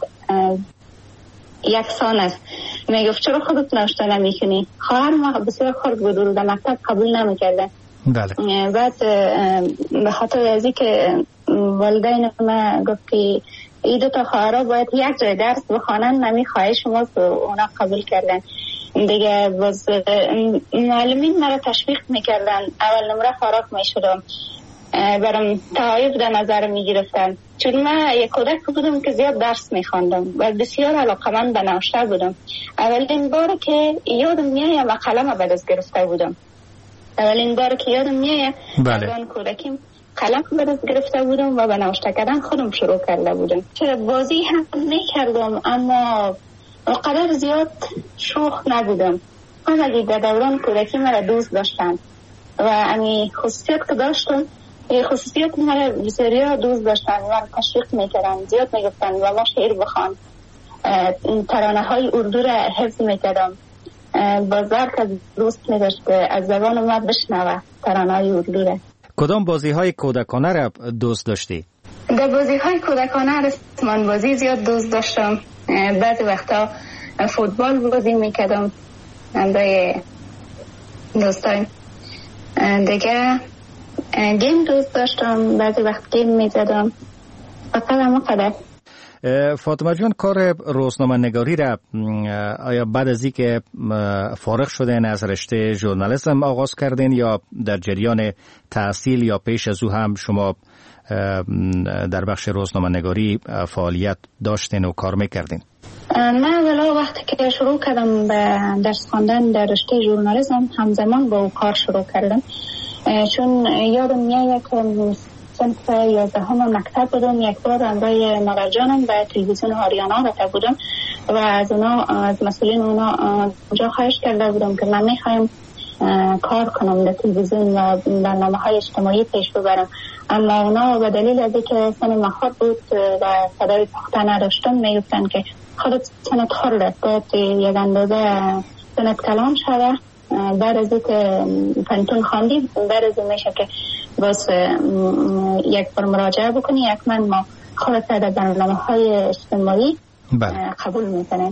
S19: یکسان است، میگفت چرا خودت ناشته نمیکنی؟ خواهر ما بسیار خرد بود و در مکتب قبول نمیکرده.
S18: بله.
S19: بعد به خاطر ازی که والدین ما گفت که این دو تا خواهرها باید یک جای درس بخوانن، نمی خواهش ماست و اونا قبول کردن دیگه. باز معلمین مرا تشویق میکردن، اول نمره فارغ میشدم، برام تعایف در نظر میگرفتن چون من یک کودک بودم که زیاد درس میخواندم و بسیار علاقه‌مند به نوشته بودم. اولین بار که یادم میاد من قلم به دست گرفته بودم، اولین بار که یادم میاد من کودکیم قلم به دست گرفته بودم و به نوشته کردن خودم شروع کرده بودم. چرا بازی هم میکردم اما اونقدر زیاد شوخ نبودم. همه در دوران کودکی مرا دوست داشتن و امی خصوصیت که داشتم، خصوصیت مرا بسیار دوست داشتن و تشویق میکردن، زیاد میگفتن و ما شعر بخوان، ترانه های اردو را حفظ میکردم. بازار که دوست نداشت از زبان ما بشنوه ترانه‌های اردو را.
S18: کدام بازی‌های کودکانه را دوست داشتی؟
S19: در بازی‌های کودکانه رسمان بازی زیاد دوست داشتم. بعضی وقتا فوتبال بازی میکردم برای دوستان. دیگه گیم دوست داشتم، بعضی وقت گیم میزدم. فقط همه قدر.
S18: فاطمه جان، کار روزنامه نگاری را آیا بعد از اینکه فارغ شدین از رشته ژورنالیسم آغاز کردین یا در جریان تحصیل یا پیش از او هم شما در بخش روزنامه نگاری فعالیت داشتین و کار میکردین؟
S19: من اولا وقتی که شروع کردم به درس خواندن در رشته ژورنالیسم همزمان با او کار شروع کردم، چون یادم میاد که صنف 11 مکتب بودم. یک بار همراه مادر جانم به تلویزیون آریانا رفته بودم و از مسئولین اونا اونجا خواهش کرده بودم که من میخوایم کار کنم در تلویزیون و برنامه‌های اجتماعی پیش ببرم، اما اونا به دلیل از اینکه سن خرد بود و صدای پخته نداشتم میگفتن که خودت سنت خرده، باید یک اندازه سنت کلان شده. بعد از اینکه پنتون خواندی بعد از این میشه که باز یک بار مراجعه بکنی، یک من ما خودت در برنامه‌های اجتماعی قبول میکنه.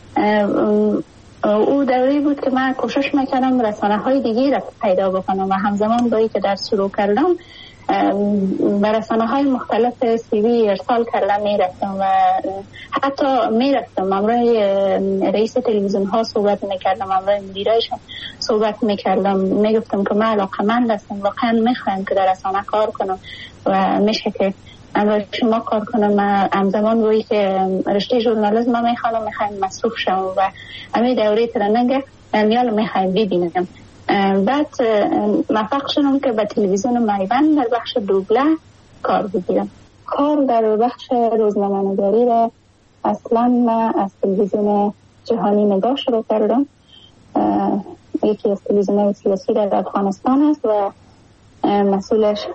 S19: او دوری بود که من کوشش میکردم رسانه‌های دیگه را پیدا بکنم و همزمان با اینکه درس شروع کردم به رسانه‌های مختلف CV ارسال کردم میرفتم و حتی میرفتم امروز رئیس تلویزیون ها صحبت میکردم، امروز مدیرایشان صحبت میکردم، میگفتم که من علاقه‌مند هستم، واقعا میخوایم که در رسانه کار کنم و میشه که امروز شما کار کنم. همزمان روی که رشته ژورنالیسم ما میخوایم مصروف شم و همین دوره ترننگ میال میخوایم ببینم. بعد موفق شدم که به تلویزیون میوند در بخش دوبله کار بگیرم. کار در بخش روزنامه نگاری را اصلا من از تلویزیون جهانی نگاه شروع کردم. یکی از تلویزیون سیاسی در افغانستان است و مسئولش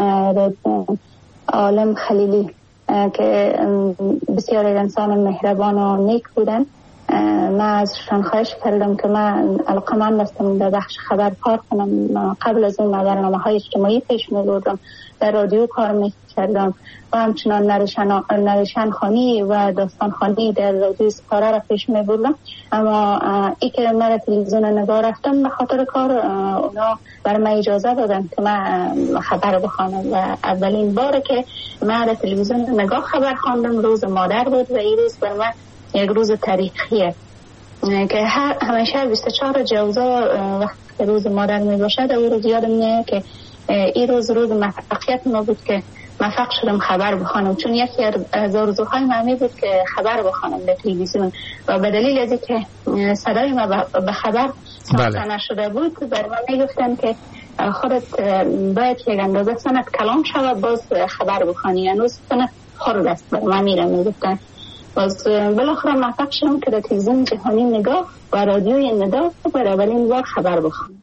S19: عالم خلیلی که بسیار انسان مهربان و نیک بودن. من ازشان خواهش کردم که من علاقه‌مند هستم در بخش خبر کار کنم. قبل از این برنامه‌های اجتماعی پیش می‌بردم، در رادیو کار می‌کردم و همچنان نریشن خانی و داستان خانی در رادیو سپاره را پیش می‌بردم. اما ای که من تلویزیون نگاه رفتم به خاطر کار اونا بر من اجازه دادن که من خبر بخوانم و اولین بار که من تلویزیون نگاه خبر خواندم روز مادر بود و این روز بر من یک روز تاریخیه که همیشه 24 جوزا وقتی روز مادر می باشد او روز یادم میاد که این روز موفقیت ما بود که موفق شدم خبر بخوانم، چون یکی از آرزوهای من بود که خبر بخوانم در تلویزیون و به دلیل از اینکه صدای ما به خبر ساخته نشده بود بر من میگفتن که خودت باید یک اندازه سنت کلان شود باز خبر بخوانی، هنوز سنت خرد است بر من میگفتن. باز بالاخره موفق شدم که در تلویزیون جهانی نگاه و رادیوی نگاه برای اولین بار خبر بخوانم.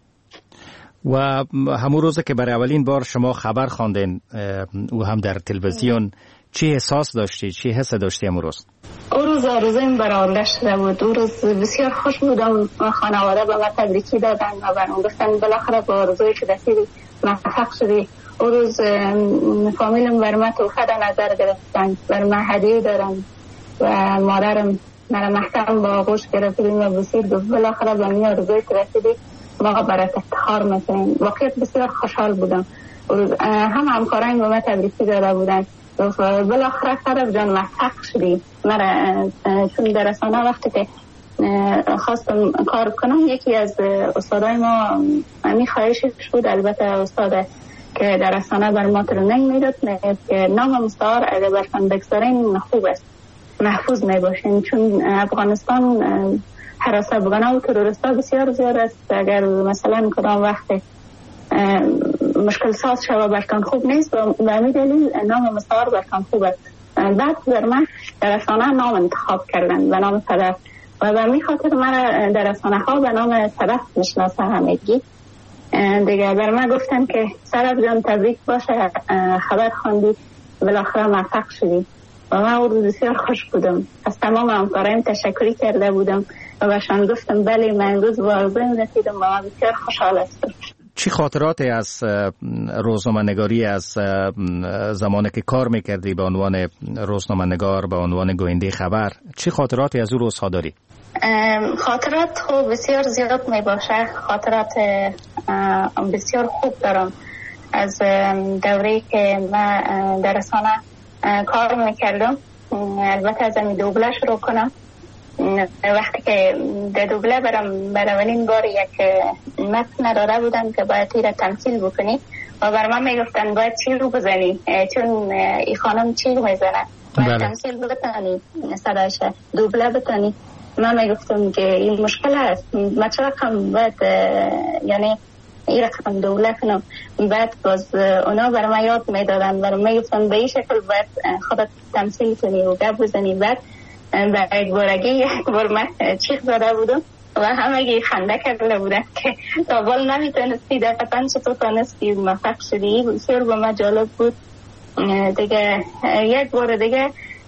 S18: و همون روز که برای اولین بار شما خبر خواندین و هم در تلویزیون چی احساس داشتی؟ چی حس داشتی همون روز؟
S19: اون روز آرزویم برآورده شده بود. اون روز بسیار خوش بودم. خانواده به من تبریکی دادن و برام گفتن بالاخره با آرزوی که رسیدی موفق شدی. اون روز فامیلم بر من تحفه در نظر گرفتن، بر من هدیه دارن و مادرم مرا محکم با آغوش گرفتیم و بسیر گفت بالاخره به من آرزوی که رسیدی واقعا برات افتخار میکنیم. واقعیت بسیار خوشحال بودم. هم همکاران به من تبریکی داده بودن بالاخره صدف جان موفق شدی. مرا چون در رسانه وقتی که خواستم کار کنم یکی از استادای ما همی خواهشش بود، البته استاد که در رسانه بر ما ترنینگ میداد که نام مستعار اگر برتن بگذارین خوب است، محفوظ میباشین، چون افغانستان حراس افغان‌ها و تروریست‌ها بسیار زیاد است. اگر مثلا کدام وقت مشکل ساز شود برتان خوب نیست و به همین دلیل نام مستعار برتان خوب است. بعد در من در رسانه نام انتخاب کردن به نام صدف و به همین خاطر من در رسانه ها به نام صدف میشناسه همگی. دیگه بر من گفتن که صدف جان تبریک باشه، خبر خواندی بالاخره موفق شدی و من اون روز بسیار خوش بودم. از تمام همکارایم تشکری کرده بودم و بهشان گفتم بله من امروز والدین رسیدم و من بسیار خوشحال هستم.
S18: چی خاطراتی از روزنامه‌نگاری از زمانی که کار میکردی به عنوان روزنامه‌نگار، به عنوان گوینده خبر، چی خاطراتی از اون روزها داری؟
S19: خاطرات خوب بسیار زیاد می باشه. خاطرات بسیار خوب دارم از دوره‌ای که من در رسانه کار میکردم. البته از این دوبله شروع کنم. وقتی که در دوبله برم اولین بار یک متن نداره بودن که باید تیر تمثیل بکنی و بر من میگفتن باید چی رو بزنی، چون ای خانم چی رو میزنه، باید تمثیل بتانی، صدایش دوبله بتانی. من میگفتم که این مشکل هست، من چه رقم باید یعنی این رقم دوبله کنم. بعد باز اونا بر من یاد میدادن، بر من میگفتن به این شکل باید خودت تمثیل کنی و گپ بزنی. بعد یک بار من چیخ زده بودم و همه خنده کرده بودن که تا بال نمیتونستی دقیقا چطور تانستی موفق شدی. بسیار با من جالب بود. دیگه یک بار دیگه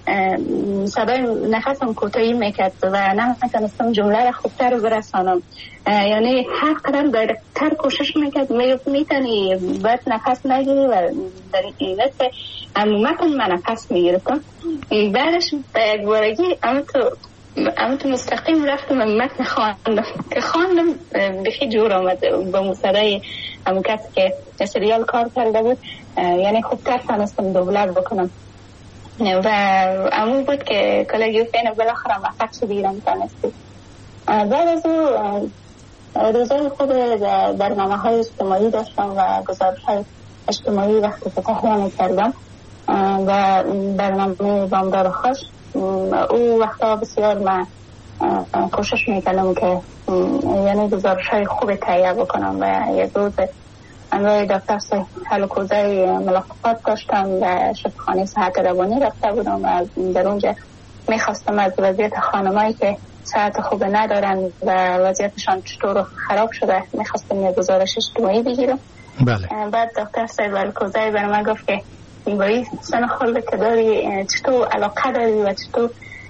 S19: صدای نفسم کوتاهی میکرد و نمیتونستم جمله را خوبتر برسانم. یعنی هر قدم دایرکتر کوشش میکرد میتونی باید نفس نگیری و در این که عمومتا من نفس میگرفتم. بعدش به یک بارگی اما تو مستقیم رفتم متن خواندم که خواندم بخی جور آمد با مصدای همون کسی که سریال کار کرده بود. یعنی خوبتر تانستم دوبله بکنم و امون بود که کلاگیو فین بالاخره موفق شدیدم تانستی. بعد از او روزای خود برنامه های اجتماعی داشتم و گزارش های اجتماعی وقتی که تهیه میکردم و برنامه بامدار خوش او وقتا بسیار من کوشش میکردم که یعنی گزارش های خوب تهیه بکنم و یک روز امروی دکتر هلوکوزه ملاقات داشتم و شفاخانه صحت روانی رفته بودم و در اونجا میخواستم از وضعیت خانمایی که صحت خوب ندارن و وضعیتشان چطور خراب شده میخواستم یک گزارش اجتماعی بگیرم.
S18: بله.
S19: بعد دکتر هلوکوزه برای من گفت که با این سن خورده که داری چطور علاقه داری و چطور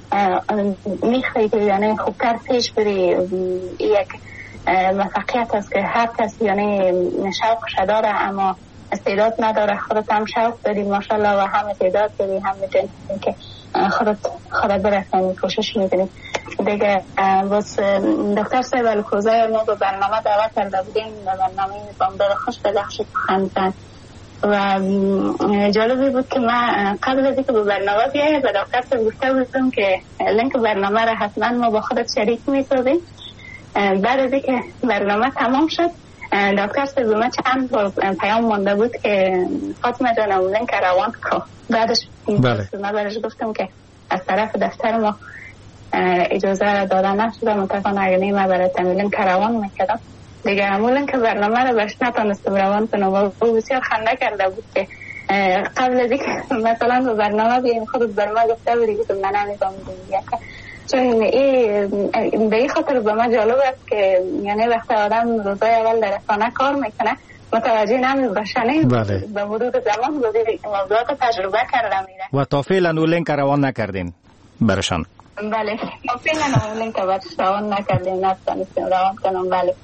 S19: میخوایی که یعنی خوبتر پیش بری. یک موفقیت است که هر کسی یعنی شوقش داره اما استعداد نداره. خودت هم شوق داری ماشاءالله و هم استعداد داری، هم میتونی که خودت برسانی کوشش میکنی دیگه. باز دکتر هلوکوزه ما به برنامه دعوت کرده بودیم، برنامه بامدار خوش به بخش خندزن و جالبی بود که من قبل از اینکه به برنامه بیاید به دکتر گفته بودم که لینک برنامه را حتما ما با خودت شریک میسازیم. بعد از اینکه برنامه تمام شد دکتر به من چند بار پیام مانده بود که فاطمه جانم لینک روان کو. بعدش من برش گفتم که از طرف دفتر ما اجازه دادن نشده، متاسفانه اگر ما برای لینک روان میکردم دیگه همون که برنامه رو بهش نتانستم روان کنم و او بسیار خنده کرده بود که قبل از اینکه مثلا به برنامه بیایم خودت برنامه گفته بودی که من نمی‌فهمم دیگه. چون این به این خاطر به من جالب است که یعنی وقتی آدم روزای اول در رسانه کار میکنه متوجه نمیشه به مرور زمان موضوعات تجربه کرده میره. و
S18: تا فعلا اون لینک روان نکردین برشان؟
S19: بله تا فعلا اون لینک روان نکردین، نتونستیم روان کنم. بله.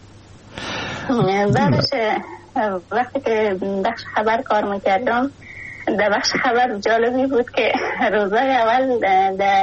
S19: بعدش وقتی که بخش خبر کار میکردم در بخش خبر جالبی بود که روزای اول در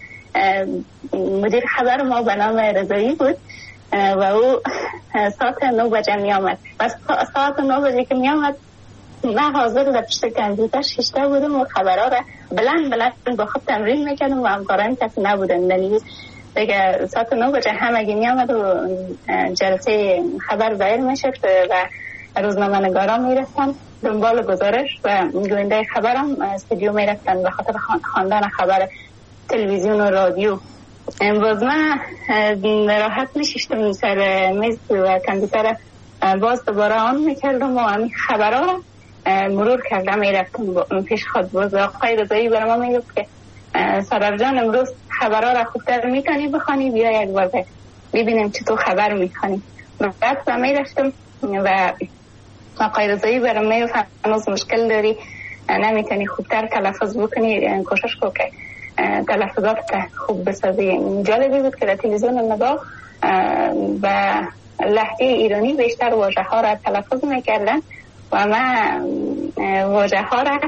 S19: مدیر خبر ما به نام رضایی بود و او ساعت 9 بجه می آمد و ساعت 9 بجه که می آمد من حاضر در پشت کامپیوتر شیشته بودم و خبرها را بلند با خود تمرین میکردم و همکاران کسی نبودن. دیگه ساعت 9 بجه همگی می آمد و جلسه خبر دایر می شد و روزنامه نگاران می رفتن دنبال گزارش و گوینده خبرم استودیو می رفتن به خاطر خواندن خبر تلویزیون و رادیو. باز من راحت می ششتم سر میز و کامپیوتر باز دوباره آن می کردم و همین خبرها را مرور کردم می رفتم پیش خود. باز آقای رضایی برای ما می گفت که سرر جان امروز خبرها را خوبتر میتونی بخوانی، بیا یک بار ببینیم چطور خبر میخوانی. بعد من میرفتم و آقای رضایی برای من هنوز مشکل داری، نمیتونی خوبتر تلفظ بکنی، کوشش کن که تلفظات خوب بسازی. جالبی بود که در تلویزیون نگاه و لهجه ایرانی بیشتر واژه ها را تلفظ میکردن و من واژه ها را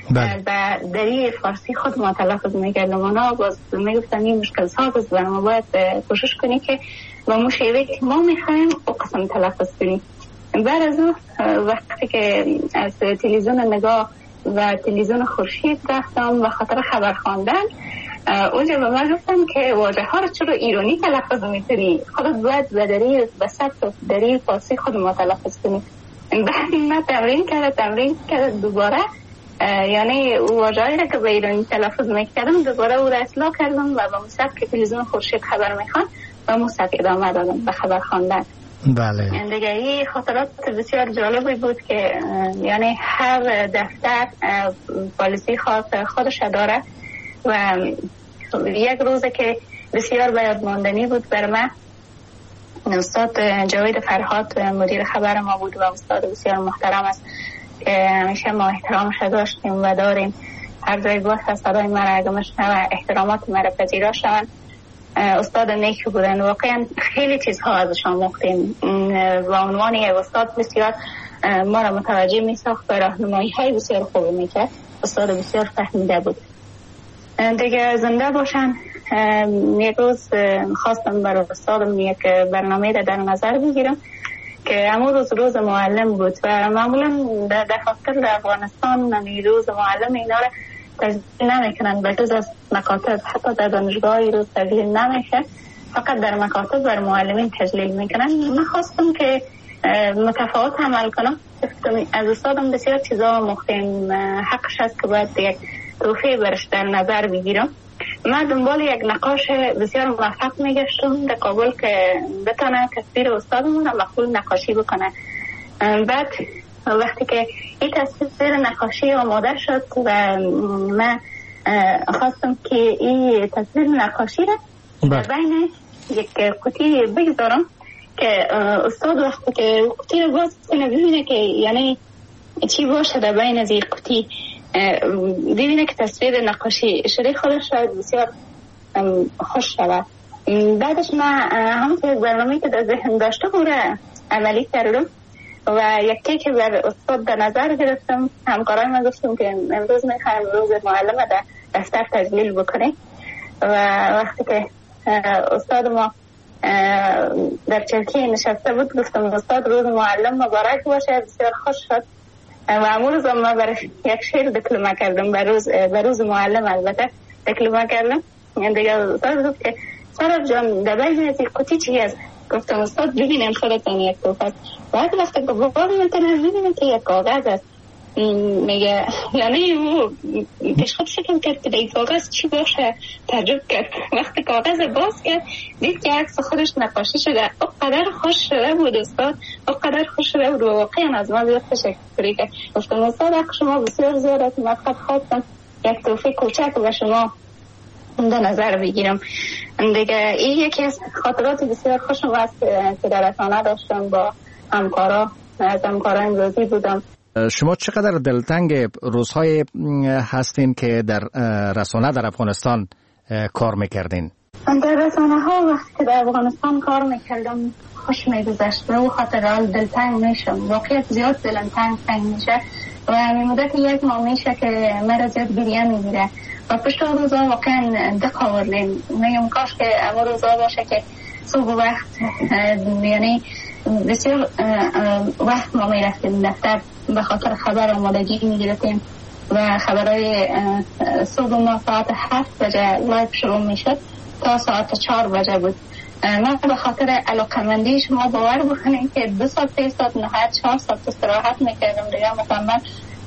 S19: و دری فارسی خود ما تلفظ میکردم. اونا باز میگفتن این مشکل ساز است و ما باید کوشش کنیم که با مو شیوه که ما میخوایم او قسم تلفظ کنیم. بعد از اون وقتی که از تلویزیون نگاه و تلویزیون خورشید رفتم و خاطر خبر خواندن، اونجا به من گفتم که واژه ها رو چرا ایرانی تلفظ میکنی؟ خودت باید به سبت دری فارسی خود ما تلفظ کنی. بعد من تمرین کرد دوباره، یعنی واژه‌ای را که به ایرانی تلفظ میکردم دوباره او را اصلاح کردم و به سبت که تلویزیون خورشید خبر میخوان و مو سبت ادامه دادم به خبر خواندن.
S18: بله.
S19: دیگه این خاطرات بسیار جالبی بود که یعنی هر دفتر پالیسی خاص خودش داره و یک روز که بسیار باید ماندنی بود بر من، استاد جاوید فرهاد مدیر خبر ما بود و استاد بسیار محترم است که همیشه ما احترامش داشتیم و داریم. هر جای باشه صدای ما را اگه مشنوه احترامات ما را پذیرا شوند. استاد نیک بودن، واقعا خیلی چیزها ازش آموختیم و عنوان یک استاد بسیار ما را متوجه می ساخت و راهنمایی های بسیار خوب می کرد. استاد بسیار فهمیده بود. دیگه زنده باشن. یک روز خواستم برای استادم یک برنامه در نظر بگیرم که همون روز معلم بود و معمولا در دفاتر در افغانستان روز معلم اینا را تجلیل نمیکنن، به جز از مکاتب. حتی در دانشگاه روز تجلیل نمیشه، فقط در مکاتب بر معلمین تجلیل میکنن. من خواستم که متفاوت عمل کنم. از استادم بسیار چیزا آموختیم، حقش است که باید یک توفیق برش در نظر بگیرم. من دنبال یک نقاش بسیار موفق میگشتم در کابل که بتونه تصویر استادمون را مقبول نقاشی بکنه. بعد وقتی که این تصویر نقاشی آماده شد و من خواستم که این تصویر نقاشی را بین یک قوطی بگذارم که استاد وقتی که قوطی را باز کنه ببینه که یعنی چی باشه در بین از این قوطی، ببینه که تصویر نقاشی شده خودش شاید بسیار خوش شود. بعدش من همون که برنامه‌ای که در ذهن داشتم او را عملی کردم و یکی که بر استاد در نظر گرفتم. همکارای من گفتم که امروز میخوایم روز معلم در دفتر تجلیل بکنیم و وقتی که استاد ما در چرکی نشسته بود گفتم استاد روز معلم مبارک باشه. بسیار خوش شد و امون روز ما برای یک شعر دکلمه کردم، بر روز معلم البته دکلمه کردم. دیگه استاد گفت که سارا جان در بین از این قوطی چی هست؟ گفتم استاد ببینم خودتان یک توفه. بعد وقتی که بابا میبینم که یک کاغذ است. میگه یعنی او پیشخود شکل کرد که این کاغذ چی باشه، تعجب کرد. وقتی کاغذ باز کرد دید که عکس خودش نقاشی شده. او قدر خوش شده بود استاد، او قدر خوش شده بود و واقعا از ما زیاد تشکری کرد. گفتم استاد حق شما بسیار زیاد است، من فقط خواستم یک توفه کوچک به شما در نظر بگیرم. دیگه این یکی از خاطرات بسیار خوشم است که در رسانه داشتم با همکارا، از همکاران امروزی بودم.
S18: شما چقدر دلتنگ روزهای هستین که در رسانه در افغانستان کار میکردین؟
S19: در رسانه ها وقتی که در افغانستان کار میکردم خوش میگذشت، به او خاطر دلتنگ میشم. واقعیت زیاد دلتنگ میشه و میموده که یک ماه میشه که مرا زیاد گریه میگیره و پشت روزا واقعا دق آوردیم. میگم کاش که اما روزا باشه که صبح وقت یعنی بسیار وقت ما میرفتیم دفتر به خاطر خبر آمادگی میگرفتیم و خبرهای صبح ما ساعت 7 بجه لایف شروع میشد تا ساعت 4 بجه بود. ما به خاطر علاقمندی شما باور بکنیم که 2 ساعت 3 ساعت نهایت 4 ساعت استراحت میکردم دیگه مکمل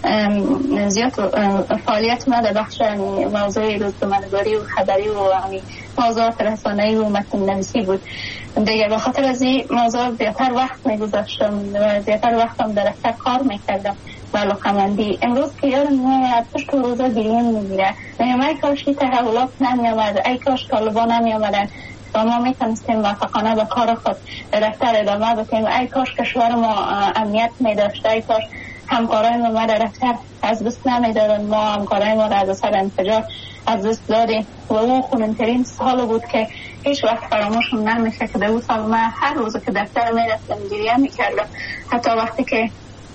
S19: زیاد فعالیت ما در بخش موضوع روزنامه‌نگاری و خبری و موضوعات رسانه‌ای و متن نویسی بود. دیگه به خاطر از این موضوع زیادتر وقت میگذاشتم و زیادتر وقتم در دفتر کار میکردم و علاقمندی. امروز که یادم میاد پشت روزا گریه میگیره، میگم ای کاش این تحولات نمیامد، ای کاش طالبان نمیامدن و ما میتونستیم موفقانه به کار خود در دفتر ادامه بدیم. ای کاش کشور ما امنیت میداشت، ای کاش همکارای ما در دفتر از دست نمیدادن، ما همکارای ما را از اثر انفجار از دست دادیم و اون خونن‌ترین سال بود که هیچ وقت فراموشم نمیشه که در اون سال من هر روز که دفتر میرفتم گریه میکردم. حتی وقتی که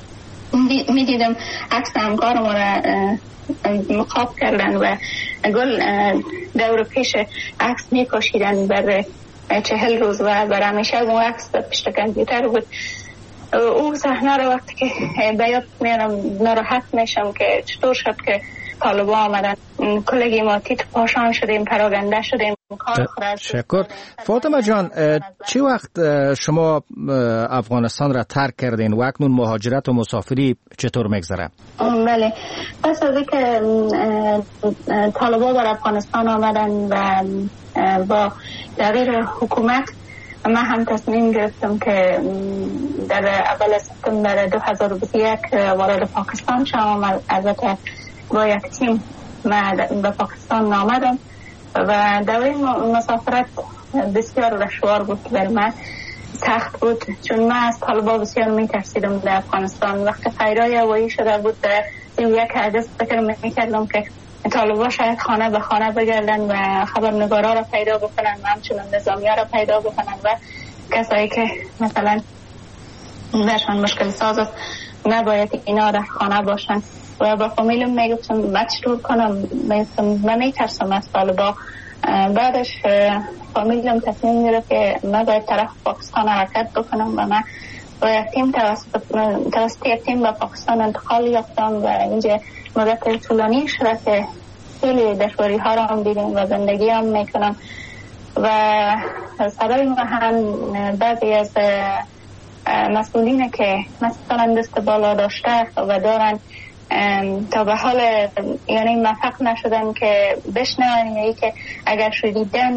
S19: میدیدم عکس همکار ما را مقاب کردن و گل دور پیش عکس میکشیدن بر 40 روز و بر همیشه اون عکس پشت کامپیوتر بود. اون صحنه رو وقتی که به یاد میارم ناراحت میشم که چطور شد که طالبان آمدن کلگی ما تیت پاشان شدیم، پراگنده شدیم.
S18: شکر. فاطمه جان، چی وقت شما افغانستان را ترک کردین و اکنون مهاجرت و مسافری چطور میگذره؟
S19: بله، پس از اینکه طالبان بر افغانستان آمدن و با تغییر حکومت من هم تصمیم گرفتم که در اول سپتامبر 2021 وارد پاکستان شدم. البته با یک تیم من به پاکستان آمدم و دوره مسافرت بسیار دشوار بود بر من، سخت بود، چون من از طالبان بسیار میترسیدم در افغانستان. وقتی خیرای هوایی شده بود یک حدث فکر میکردم که طالبان شاید خانه به خانه بگردن و خبرنگارا را پیدا بکنن و همچنان نظامی‌ها را پیدا بکنن و کسایی که مثلا برشان مشکل ساز است نباید اینا در خانه باشن. و با فامیلم میگفتم من چطور کنم، من میترسم از طالبان. بعدش فامیلم تصمیم گرفت که من باید طرف پاکستان حرکت بکنم و من با یک تیم توسط یک تیم به پاکستان انتقال یافتم و اینجا مدت طولانی شده که خیلی دشواری ها را هم دیدیم و زندگی هم میکنم و صدای ما هم بعضی از مسئولین که مثلا دست بالا داشته و دارن تا به حال یعنی موفق نشدن که بشنون، یا که اگر شدیدن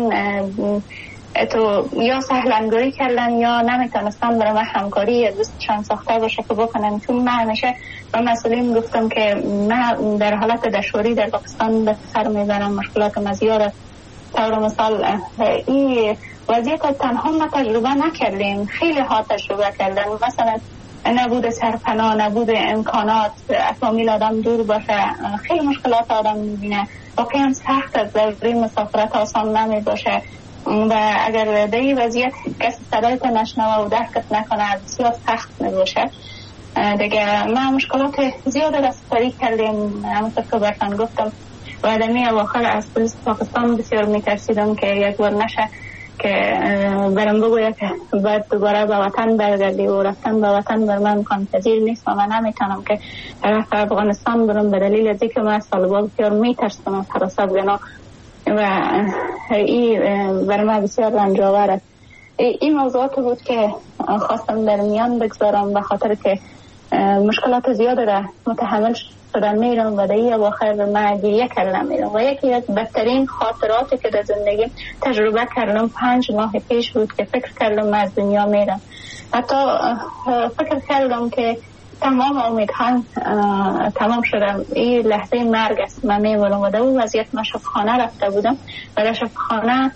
S19: تو یا سهلنگاری کردن یا نمیتونستن برای من همکاری دوستشان ساخته باشه که بکنن. چون من همیشه به مسئولین گفتم که من در حالت دشواری در پاکستان به سر میزنم، مشکلات مزیار. طور مثال این وضعیت تنها ما تجربه نکردیم، خیلی ها تجربه کردن. مثلا نبود سرپناه، نبود امکانات، فامیل آدم دور باشه، خیلی مشکلات آدم میبینه. واقعا سخت از دوره مسافرت آسان نمی باشه و اگر در این وضعیت کسی صدایت نشنوه و درکت نکنه بسیار سخت می باشه. دیگه من مشکلات زیاد رسیدگی کردیم، همونطور که برشان گفتم و دمی اواخر از پلیس پاکستان بسیار میترسیدم که یک بار نشه که برم بگوید که باید دوباره به وطن برگردی و رفتن به وطن بر من امکان پذیر نیست و من نمیتونم که طرف افغانستان برم به دلیل از اینکه من از طالبان بسیار میترسم از حراست بنا و این بر من بسیار رنجاور است. این موضوعات بود که خواستم در میان بگذارم به خاطر که مشکلات زیاد را متحمل شدن میرم و در اواخر من گریه کردم میرم و یکی از بدترین خاطراتی که در زندگی تجربه کردم 5 ماه پیش بود که فکر کردم من از دنیا میرم. حتی فکر کردم که تمام امیدهام تمام شدم، این لحظه مرگ است، من میمونم. و در اون وضعیت من شفاخانه رفته بودم و در شفاخانه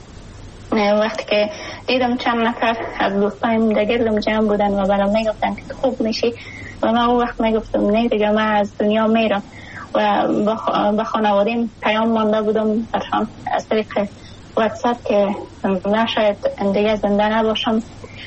S19: وقتی که دیدم چند نفر از دوستایم در گردم جمع بودن و برام میگفتن که خوب میشی و من اون وقت میگفتم نه دیگه من از دنیا میرم و به خانوادیم پیام مانده بودم برشان از طریق واتساپ که من شاید دیگه زنده نباشم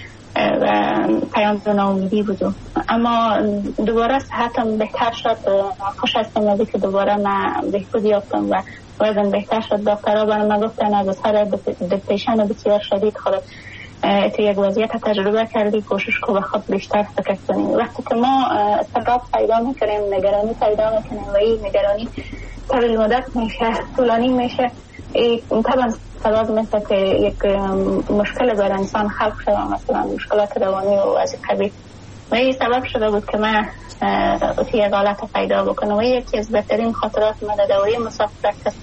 S19: و پیام ناامیدی بودم. اما دوباره صحتم بهتر شد و خوش هستم از که دوباره من بهبود یافتم و وزن بهتر شد. دکترها برای من گفتن از اثر دپریشن بسیار شدید خودت تو یک وضعیت تجربه کردی، کوشش کو به خود بیشتر فکر کنیم. وقتی که ما اضطراب پیدا میکنیم، نگرانی پیدا میکنیم و این نگرانی طویل مدت میشه، طولانی میشه، طبعا سبب میشه که یک مشکل بر انسان خلق شده، مثلا مشکلات روانی و از قبیل. و این سبب شده بود که من توی یک حالت پیدا بکنم و یکی از بهترین خاطرات من در دوره مسافرت است.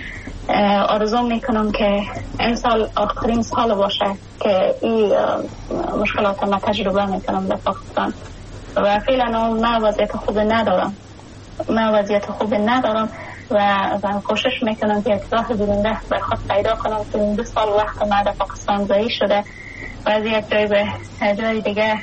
S19: آرزو میکنم که این سال آخرین سال باشه که این مشکلات ما تجربه میکنم در پاکستان و فعلا من وضعیت خوب ندارم و کوشش میکنم که یک راه برنده بر خود پیدا کنم که 2 سال وقت من در پاکستان ضایع شده و از یک جای به جای دیگه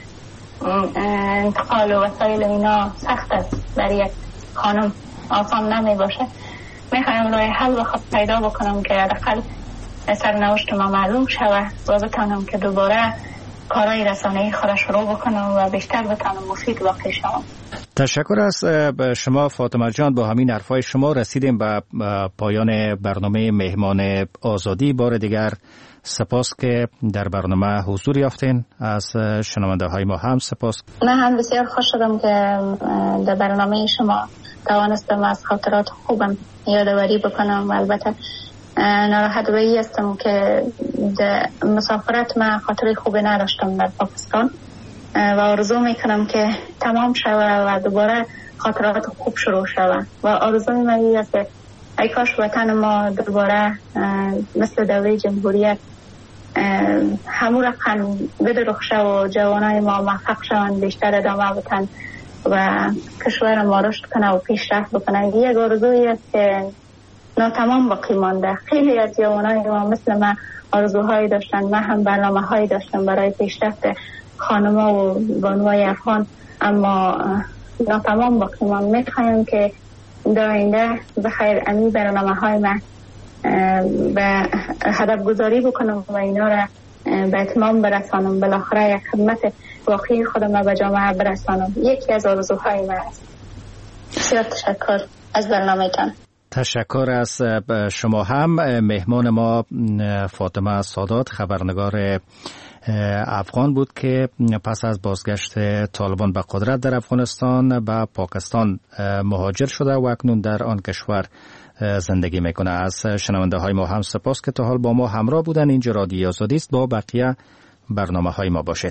S19: انتقال و وسایل اینا سخت است، برای یک خانم آسان نمی باشه. میخوایم راه حل بخواد پیدا بکنم که حداقل سرنوشت ما معلوم شود و بتانم که دوباره کارهای رسانه‌ای خود شروع بکنم و بیشتر بتانم مفید واقع شوم.
S18: تشکر از شما فاطمه جان. با همین حرفای شما رسیدیم به پایان برنامه مهمان آزادی. بار دیگر سپاس که در برنامه حضور یافتین. از شنونده های ما هم سپاس.
S19: من هم بسیار خوش شدم که در برنامه شما توانستم از خاطرات خوبم یادآوری بکنم و البته ناراحت به این هستم که در مسافرت من خاطره خوبی نداشتم در پاکستان و آرزو میکنم که تمام شود و دوباره خاطرات خوب شروع شود و آرزوی من این است که ای کاش وطن ما دوباره مثل دوره جمهوریت همون رقم بدرخشه و جوانای ما موفق شوند بیشتر ادامه بدن و کشور ما رشد کنه و پیشرفت بکنه. یک آرزویی است که ناتمام باقی مانده. خیلی از جوانای ما مثل من آرزوهایی داشتن، من هم برنامه‌هایی داشتم برای پیشرفت خانم‌ها و بانوهای افغان، اما ناتمام باقی مانده. می‌خوایم که در آینده بخیر امی برنامه‌های من به هدف گذاری بکنم و اینا را به اتمام برسانم، بالاخره یک خدمت واقعی خودم به جامعه برسانم. یکی از آرزوهای من است. بسیار تشکر از برنامه‌تان.
S18: تشکر از شما هم. مهمان ما فاطمه سادات، خبرنگار افغان بود که پس از بازگشت طالبان به قدرت در افغانستان به پاکستان مهاجر شده و اکنون در آن کشور زندگی میکنه. از شنونده های ما هم سپاس که تا حال با ما همراه بودن. اینجا رادیو آزادی است. با بقیه برنامه های ما باشید.